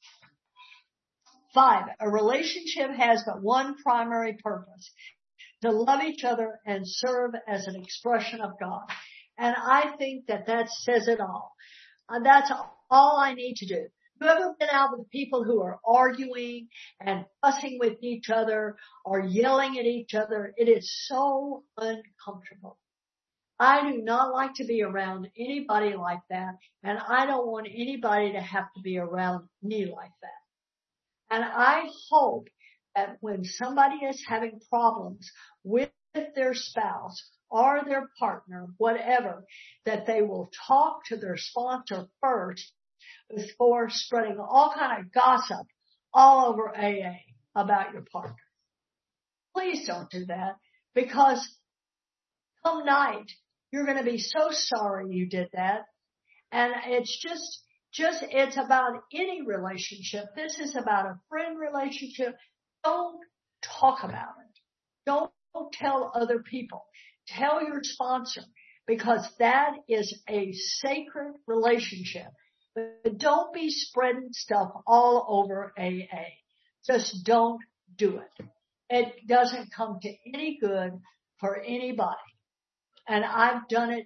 5, a relationship has but one primary purpose, to love each other and serve as an expression of God. And I think that says it all. That's all I need to do. Have you ever been out with people who are arguing and fussing with each other or yelling at each other? It is so uncomfortable. I do not like to be around anybody like that, and I don't want anybody to have to be around me like that. And I hope that when somebody is having problems with their spouse or their partner, whatever, that they will talk to their sponsor first before spreading all kind of gossip all over AA about your partner. Please don't do that, because come night, you're going to be so sorry you did that. And it's it's about any relationship. This is about a friend relationship. Don't talk about it. Don't tell other people. Tell your sponsor, because that is a sacred relationship. But don't be spreading stuff all over AA. Just don't do it. It doesn't come to any good for anybody. And I've done it.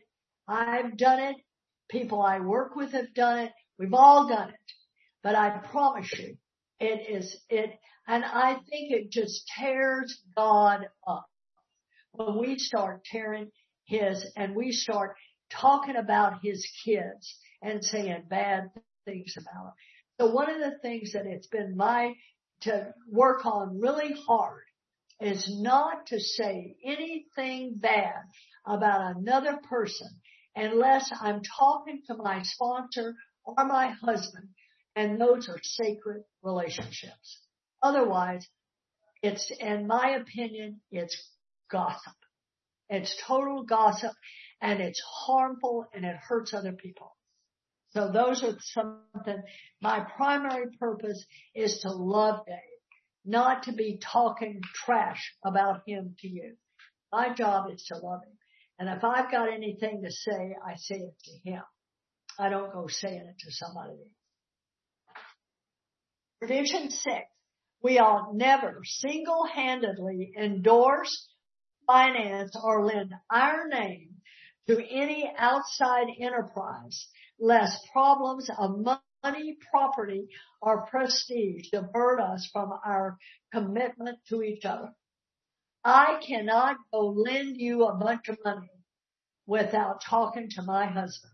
People I work with have done it. We've all done it. But I promise you, and I think it just tears God up when we start tearing and we start talking about his kids and saying bad things about them. So one of the things that it's been to work on really hard is not to say anything bad about another person unless I'm talking to my sponsor or my husband, and those are sacred relationships. Otherwise, in my opinion, it's gossip. It's total gossip, and it's harmful, and it hurts other people. So those are something, my primary purpose is to love Dave, not to be talking trash about him to you. My job is to love him. And if I've got anything to say, I say it to him. I don't go saying it to somebody else. Tradition 6. We ought never single-handedly endorse, finance, or lend our name to any outside enterprise, lest problems of money, property, or prestige divert us from our commitment to each other. I cannot go lend you a bunch of money without talking to my husband.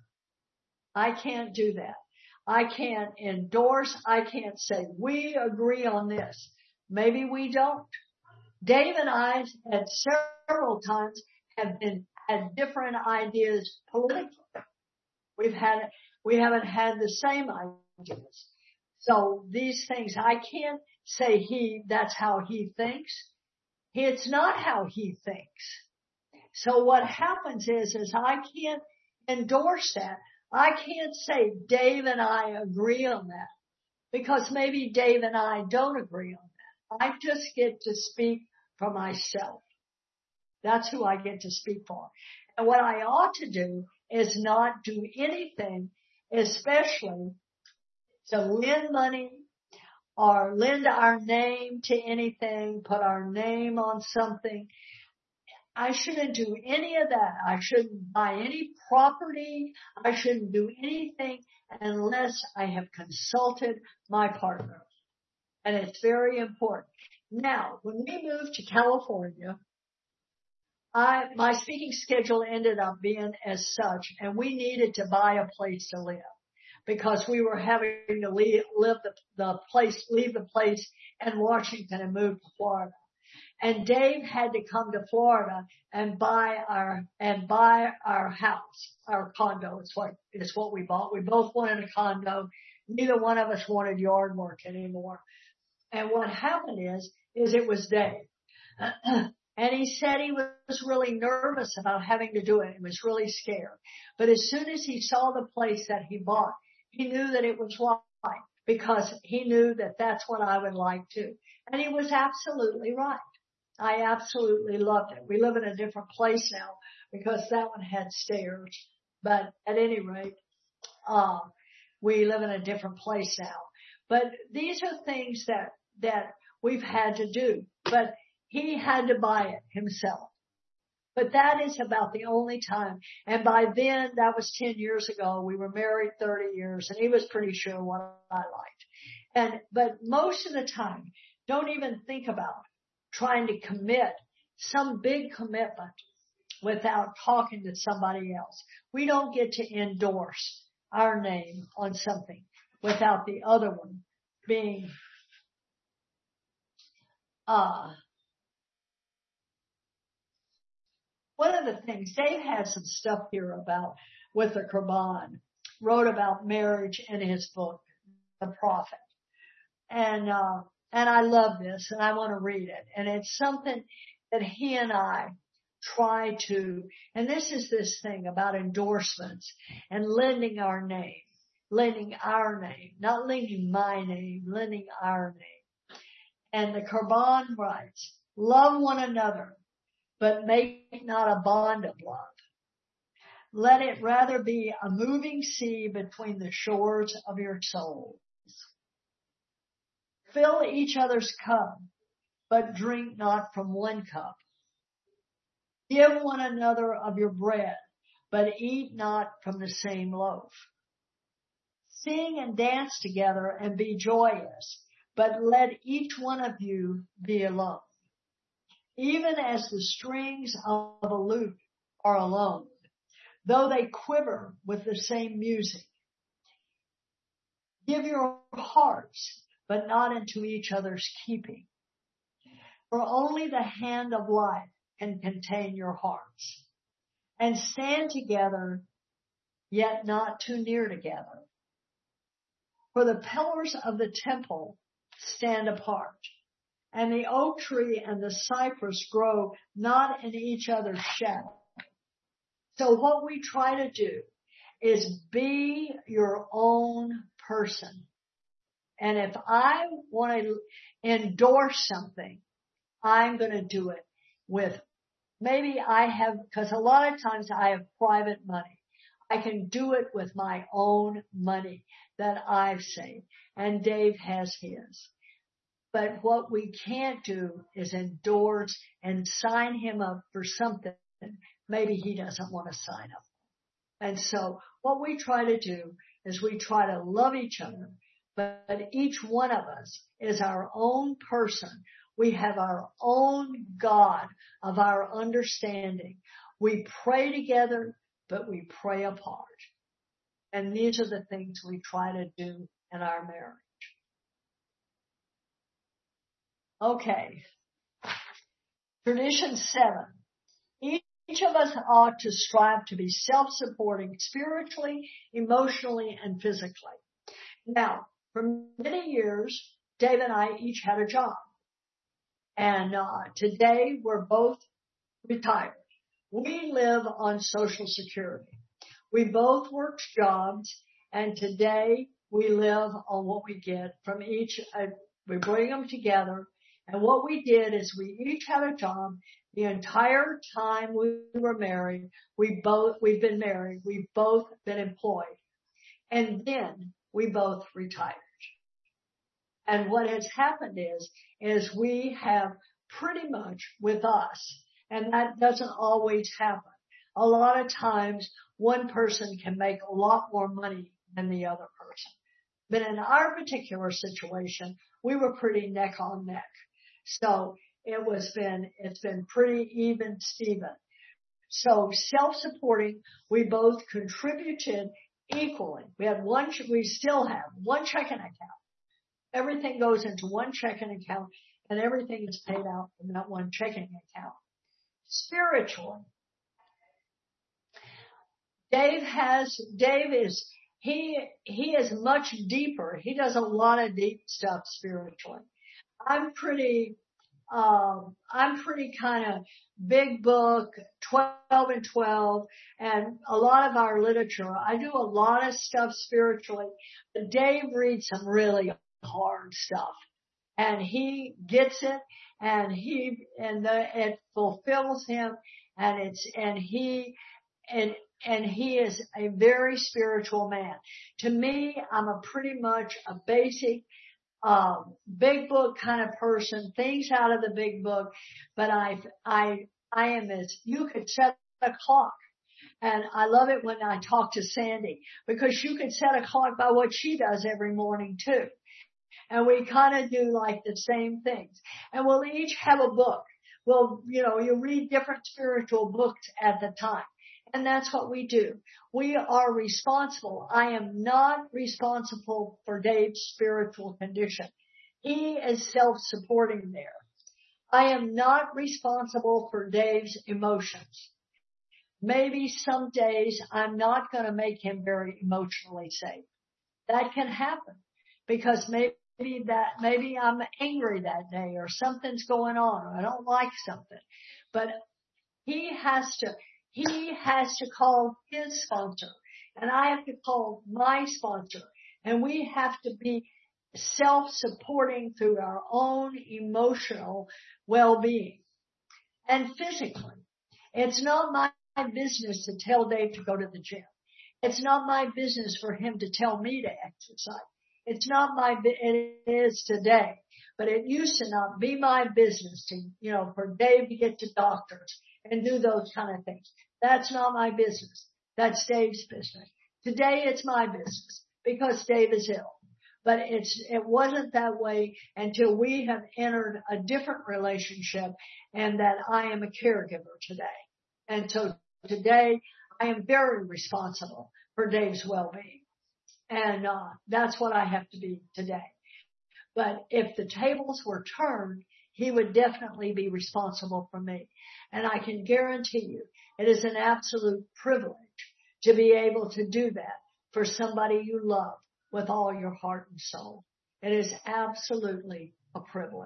I can't do that. I can't endorse. I can't say, we agree on this. Maybe we don't. Dave and I at several times have had different ideas politically. We haven't had the same ideas. So these things, I can't say that's how he thinks. It's not how he thinks. So what happens is I can't endorse that. I can't say Dave and I agree on that, because maybe Dave and I don't agree on that. I just get to speak for myself. That's who I get to speak for. And what I ought to do is not do anything, especially to lend money or lend our name to anything, put our name on something. I shouldn't do any of that. I shouldn't buy any property. I shouldn't do anything unless I have consulted my partner. And it's very important. Now, when we moved to California, my speaking schedule ended up being as such, and we needed to buy a place to live because we were having to leave the place in Washington and move to Florida. And Dave had to come to Florida and buy our house, our condo. It's what we bought. We both wanted a condo. Neither one of us wanted yard work anymore. And what happened is it was Dave. And he said he was really nervous about having to do it. He was really scared. But as soon as he saw the place that he bought, he knew that it was right, because he knew that that's what I would like too. And he was absolutely right. I absolutely loved it. We live in a different place now because that one had stairs. But at any rate, we live in a different place now. But these are things that we've had to do. But he had to buy it himself. But that is about the only time. And by then, that was 10 years ago. We were married 30 years, and he was pretty sure what I liked. But most of the time, don't even think about trying to commit some big commitment without talking to somebody else. We don't get to endorse our name on something without the other one being one of the things, Dave has some stuff here about with the Quran, wrote about marriage in his book, The Prophet. And I love this and I want to read it. And it's something that he and I try to, and this is this thing about endorsements and lending our name, not lending my name, lending our name. And the Quran writes, love one another, but make not a bond of love. Let it rather be a moving sea between the shores of your souls. Fill each other's cup, but drink not from one cup. Give one another of your bread, but eat not from the same loaf. Sing and dance together and be joyous, but let each one of you be alone. Even as the strings of a lute are alone, though they quiver with the same music. Give your hearts, but not into each other's keeping. For only the hand of life can contain your hearts. And stand together, yet not too near together. For the pillars of the temple stand apart, and the oak tree and the cypress grow not in each other's shadow. So what we try to do is be your own person. And if I want to endorse something, I'm going to do it with, maybe I have, because a lot of times I have private money. I can do it with my own money that I've saved. And Dave has his. But what we can't do is endorse and sign him up for something maybe he doesn't want to sign up. And so what we try to do is we try to love each other, but each one of us is our own person. We have our own God of our understanding. We pray together, but we pray apart. And these are the things we try to do in our marriage. Okay. Tradition 7. Each of us ought to strive to be self-supporting spiritually, emotionally, and physically. Now, for many years, Dave and I each had a job. And today we're both retired. We live on Social Security. We both work jobs, and today we live on what we get from each. We bring them together, and what we did is we each had a job. The entire time we were married, we've been married, we've both been employed, and then we both retired. And what has happened is we have pretty much with us, and that doesn't always happen. A lot of times one person can make a lot more money than the other person. But in our particular situation, we were pretty neck on neck. So it's been pretty even, Steven. So self-supporting, we both contributed equally. We still have one checking account. Everything goes into one checking account and everything is paid out from that one checking account. Spiritually, Dave is much deeper. He does a lot of deep stuff spiritually. I'm pretty kind of big book, 12 and 12, and a lot of our literature. I do a lot of stuff spiritually, but Dave reads some really hard stuff, and he gets it, and it fulfills him, and he is a very spiritual man. To me, I'm pretty much a basic big book kind of person, things out of the big book, but I am you could set a clock. And I love it when I talk to Sandy, because you could set a clock by what she does every morning too. And we kind of do like the same things. And we'll each have a book. Well, you read different spiritual books at the time. And that's what we do. We are responsible. I am not responsible for Dave's spiritual condition. He is self-supporting there. I am not responsible for Dave's emotions. maybe some days I'm not going to make him very emotionally safe. That can happen because maybe I'm angry that day or something's going on or I don't like something. But he has to call his sponsor and I have to call my sponsor, and we have to be self-supporting through our own emotional well-being and physically. It's not my business to tell Dave to go to the gym. It's not my business for him to tell me to exercise. It is today, but it used to not be my business to, for Dave to get to doctors and do those kind of things. That's not my business. That's Dave's business. Today it's my business because Dave is ill. But it wasn't that way until we have entered a different relationship and that I am a caregiver today. And so today I am very responsible for Dave's well-being. And, that's what I have to be today. But if the tables were turned, he would definitely be responsible for me. And I can guarantee you it is an absolute privilege to be able to do that for somebody you love with all your heart and soul. It is absolutely a privilege.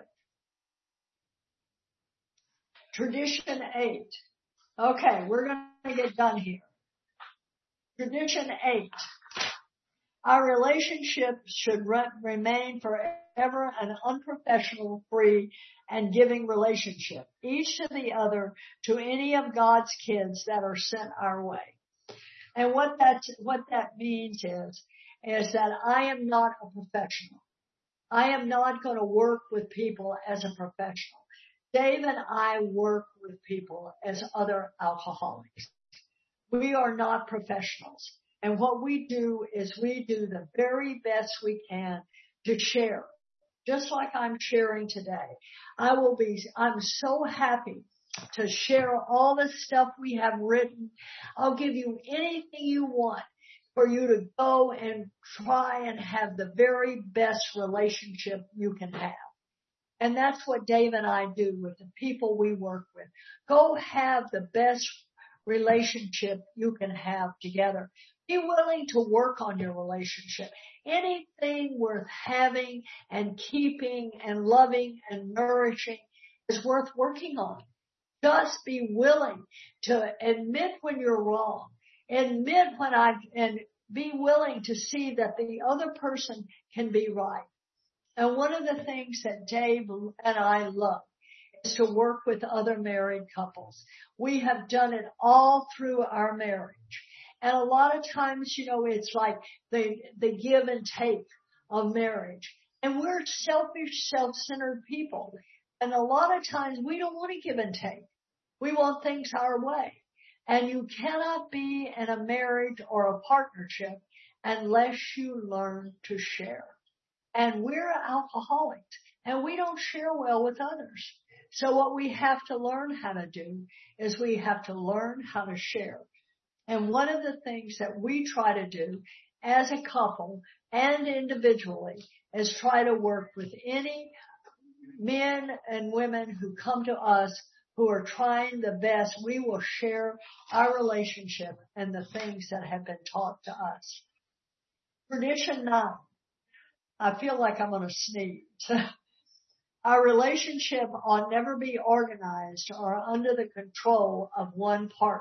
Tradition 8. Okay, we're going to get done here. Tradition 8. Our relationship should remain forever an unprofessional, free, and giving relationship, each to the other, to any of God's kids that are sent our way. And what that means is that I am not a professional. I am not going to work with people as a professional. Dave and I work with people as other alcoholics. We are not professionals. And what we do is we do the very best we can to share. Just like I'm sharing today. I'm so happy to share all the stuff we have written. I'll give you anything you want for you to go and try and have the very best relationship you can have. And that's what Dave and I do with the people we work with. Go have the best relationship you can have together. Be willing to work on your relationship. Anything worth having and keeping and loving and nourishing is worth working on. Just be willing to admit when you're wrong. And be willing to see that the other person can be right. And one of the things that Dave and I love is to work with other married couples. We have done it all through our marriage. And a lot of times, it's like the give and take of marriage. And we're selfish, self-centered people. And a lot of times we don't want to give and take. We want things our way. And you cannot be in a marriage or a partnership unless you learn to share. And we're alcoholics and we don't share well with others. So what we have to learn how to do is we have to learn how to share. And one of the things that we try to do as a couple and individually is try to work with any men and women who come to us who are trying the best. We will share our relationship and the things that have been taught to us. Tradition 9. I feel like I'm going to sneeze. Our relationship ought never be organized or under the control of one partner.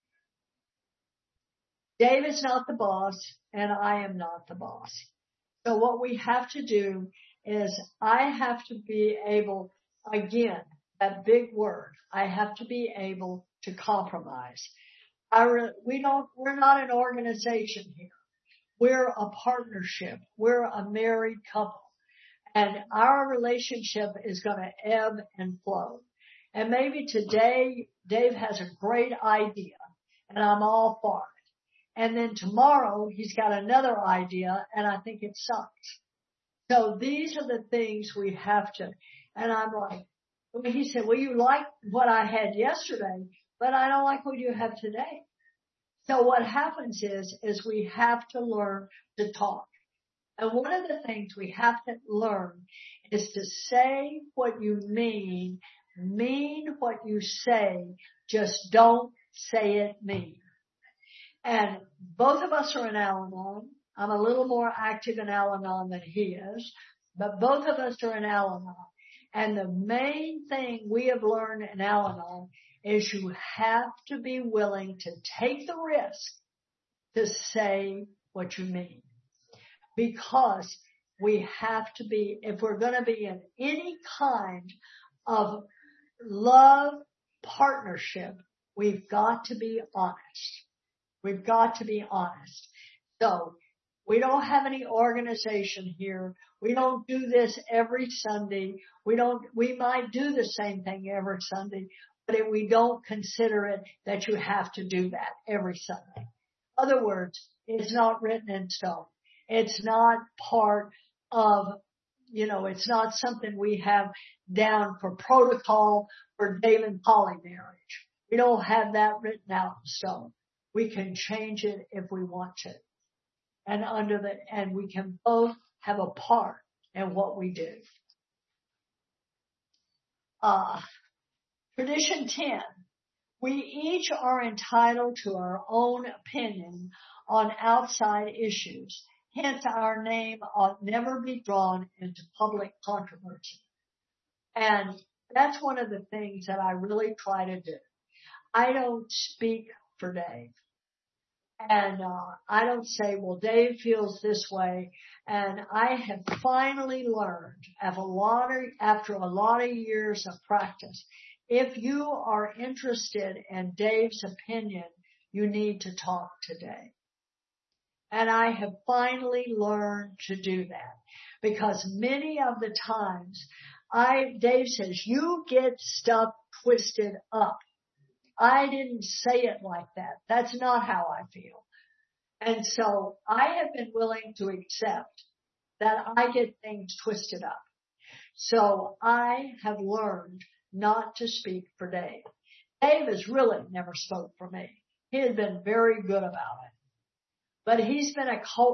Dave is not the boss and I am not the boss. So what we have to do is I have to be able, again, that big word, I have to be able to compromise. We're not an organization here. We're a partnership. We're a married couple. And our relationship is going to ebb and flow. And maybe today Dave has a great idea and I'm all for it. And then tomorrow he's got another idea and I think it sucks. So these are the things we have to, and I'm like, he said, well, you like what I had yesterday, but I don't like what you have today. So what happens is we have to learn to talk. And one of the things we have to learn is to say what you mean what you say, just don't say it mean? And both of us are in Al-Anon. I'm a little more active in Al-Anon than he is, but both of us are in Al-Anon. And the main thing we have learned in Al-Anon is you have to be willing to take the risk to say what you mean. Because we have to be, if we're going to be in any kind of love partnership, we've got to be honest. We've got to be honest. So we don't have any organization here. We don't do this every Sunday. We might do the same thing every Sunday, but we don't consider it that you have to do that every Sunday. In other words, it's not written in stone. It's not part of, it's not something we have down for protocol for Dave and Polly marriage. We don't have that written out in stone. We can change it if we want to. And we can both have a part in what we do. Tradition 10. We each are entitled to our own opinion on outside issues. Hence, our name ought never be drawn into public controversy. And that's one of the things that I really try to do. I don't speak for Dave. And I don't say, well, Dave feels this way. And I have finally learned after a lot of years of practice, if you are interested in Dave's opinion, you need to talk to Dave. And I have finally learned to do that because many of the times Dave says, you get stuff twisted up. I didn't say it like that. That's not how I feel. And so I have been willing to accept that I get things twisted up. So I have learned not to speak for Dave. Dave has really never spoke for me. He has been very good about it. But he's been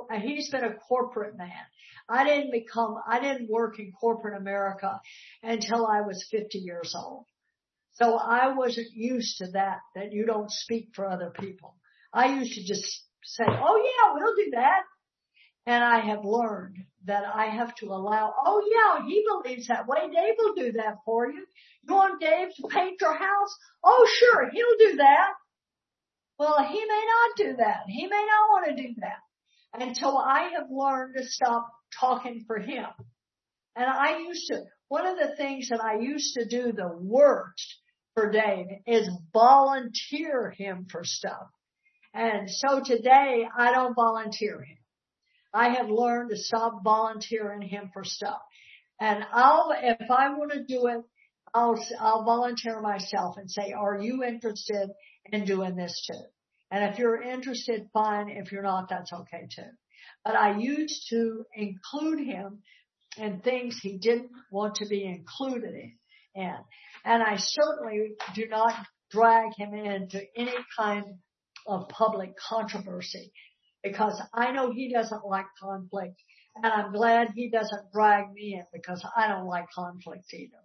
a corporate man. I didn't work in corporate America until I was 50 years old. So I wasn't used to that you don't speak for other people. I used to just say, oh yeah, we'll do that. And I have learned that I have to allow, oh yeah, he believes that way. Dave will do that for you. You want Dave to paint your house? Oh sure, he'll do that. Well, he may not do that. He may not want to do that. And so I have learned to stop talking for him. And one of the things that I used to do the worst for Dave is volunteer him for stuff. And so today I don't volunteer him. I have learned to stop volunteering him for stuff. And if I want to do it, I'll volunteer myself and say, are you interested in doing this too? And if you're interested, fine. If you're not, that's okay too. But I used to include him in things he didn't want to be included in. And I certainly do not drag him into any kind of public controversy because I know he doesn't like conflict. And I'm glad he doesn't drag me in because I don't like conflict either.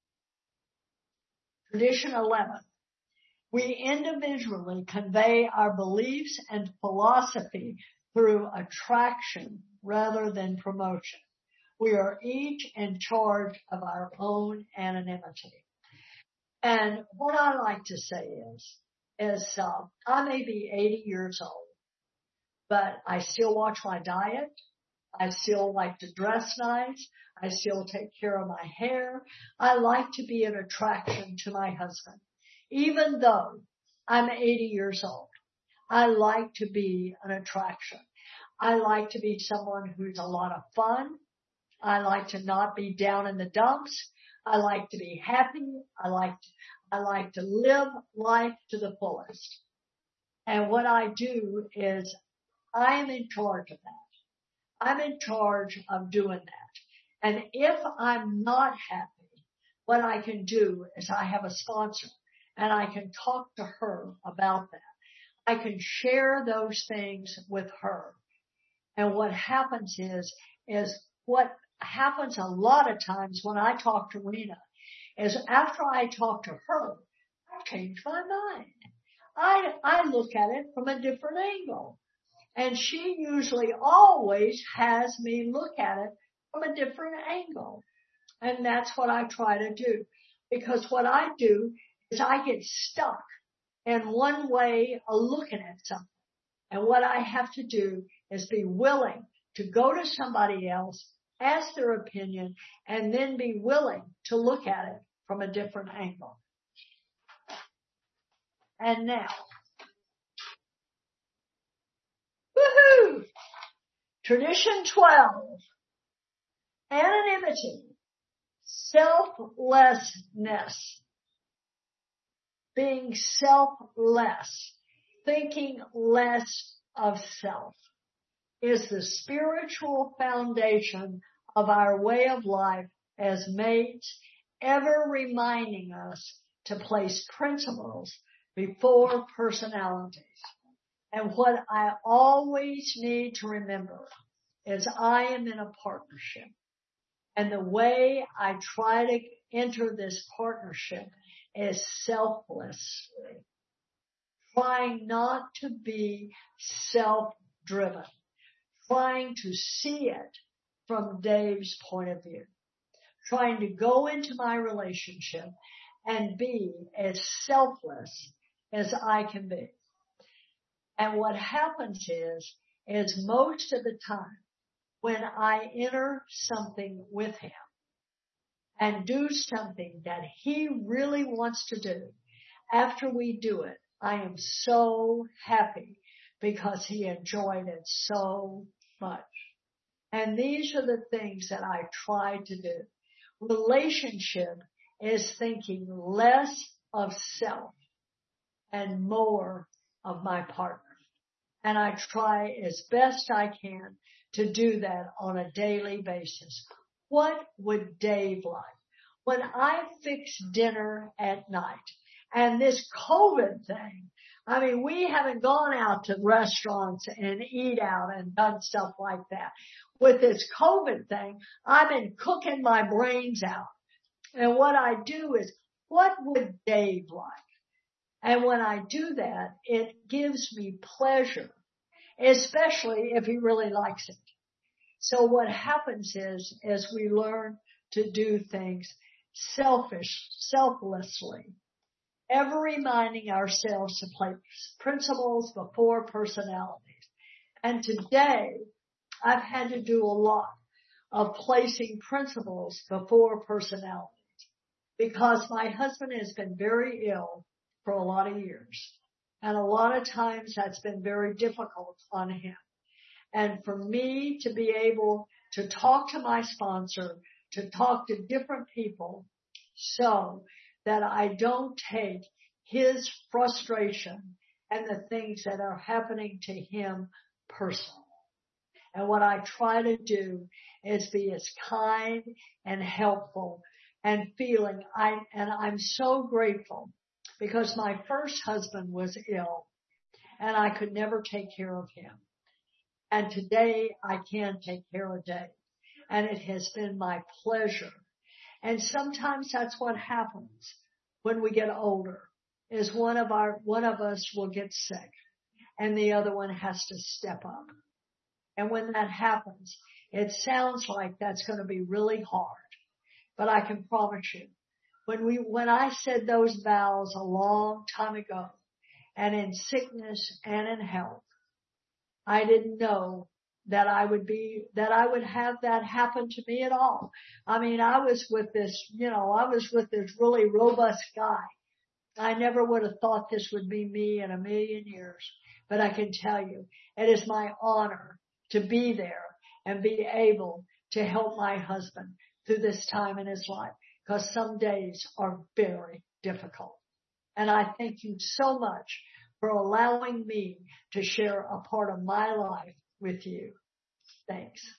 Tradition 11. We individually convey our beliefs and philosophy through attraction rather than promotion. We are each in charge of our own anonymity. And what I like to say is I may be 80 years old, but I still watch my diet. I still like to dress nice. I still take care of my hair. I like to be an attraction to my husband. Even though I'm 80 years old, I like to be an attraction. I like to be someone who's a lot of fun. I like to not be down in the dumps. I like to be happy. I like to live life to the fullest. And what I do is I am in charge of that. I'm in charge of doing that. And if I'm not happy, what I can do is I have a sponsor and I can talk to her about that. I can share those things with her. And what happens is what happens a lot of times when I talk to Rena is after I talk to her, I change my mind. I look at it from a different angle. And she usually always has me look at it from a different angle. And that's what I try to do. Because what I do is I get stuck in one way of looking at something. And what I have to do is be willing to go to somebody else, ask their opinion, and then be willing to look at it from a different angle. And now, woohoo! Tradition 12, anonymity, selflessness, being selfless, thinking less of self, is the spiritual foundation of our way of life as mates, ever reminding us to place principles before personalities. And what I always need to remember is I am in a partnership. And the way I try to enter this partnership is selflessly, trying not to be self-driven, trying to see it from Dave's point of view, trying to go into my relationship and be as selfless as I can be. And what happens is most of the time when I enter something with him and do something that he really wants to do, after we do it, I am so happy because he enjoyed it so much. And these are the things that I try to do. Relationship is thinking less of self and more of my partner. And I try as best I can to do that on a daily basis. What would Dave like? When I fix dinner at night and this COVID thing, I mean, we haven't gone out to restaurants and eat out and done stuff like that. With this COVID thing, I've been cooking my brains out. And what I do is, what would Dave like? And when I do that, it gives me pleasure, especially if he really likes it. So what happens is, as we learn to do things selflessly, ever reminding ourselves to place principles before personalities. And today, I've had to do a lot of placing principles before personalities because my husband has been very ill for a lot of years. And a lot of times that's been very difficult on him. And for me to be able to talk to my sponsor, to talk to different people so that I don't take his frustration and the things that are happening to him personally. And what I try to do is be as kind and helpful and feeling I'm so grateful because my first husband was ill and I could never take care of him. And today I can take care of Dave. And it has been my pleasure. And sometimes that's what happens when we get older, is one of us will get sick and the other one has to step up. And when that happens, it sounds like that's going to be really hard. But I can promise you, when I said those vows a long time ago, and in sickness and in health, I didn't know that I would have that happen to me at all. I mean, I was with this really robust guy. I never would have thought this would be me in a million years. But I can tell you, it is my honor to be there and be able to help my husband through this time in his life, because some days are very difficult. And I thank you so much for allowing me to share a part of my life with you. Thanks.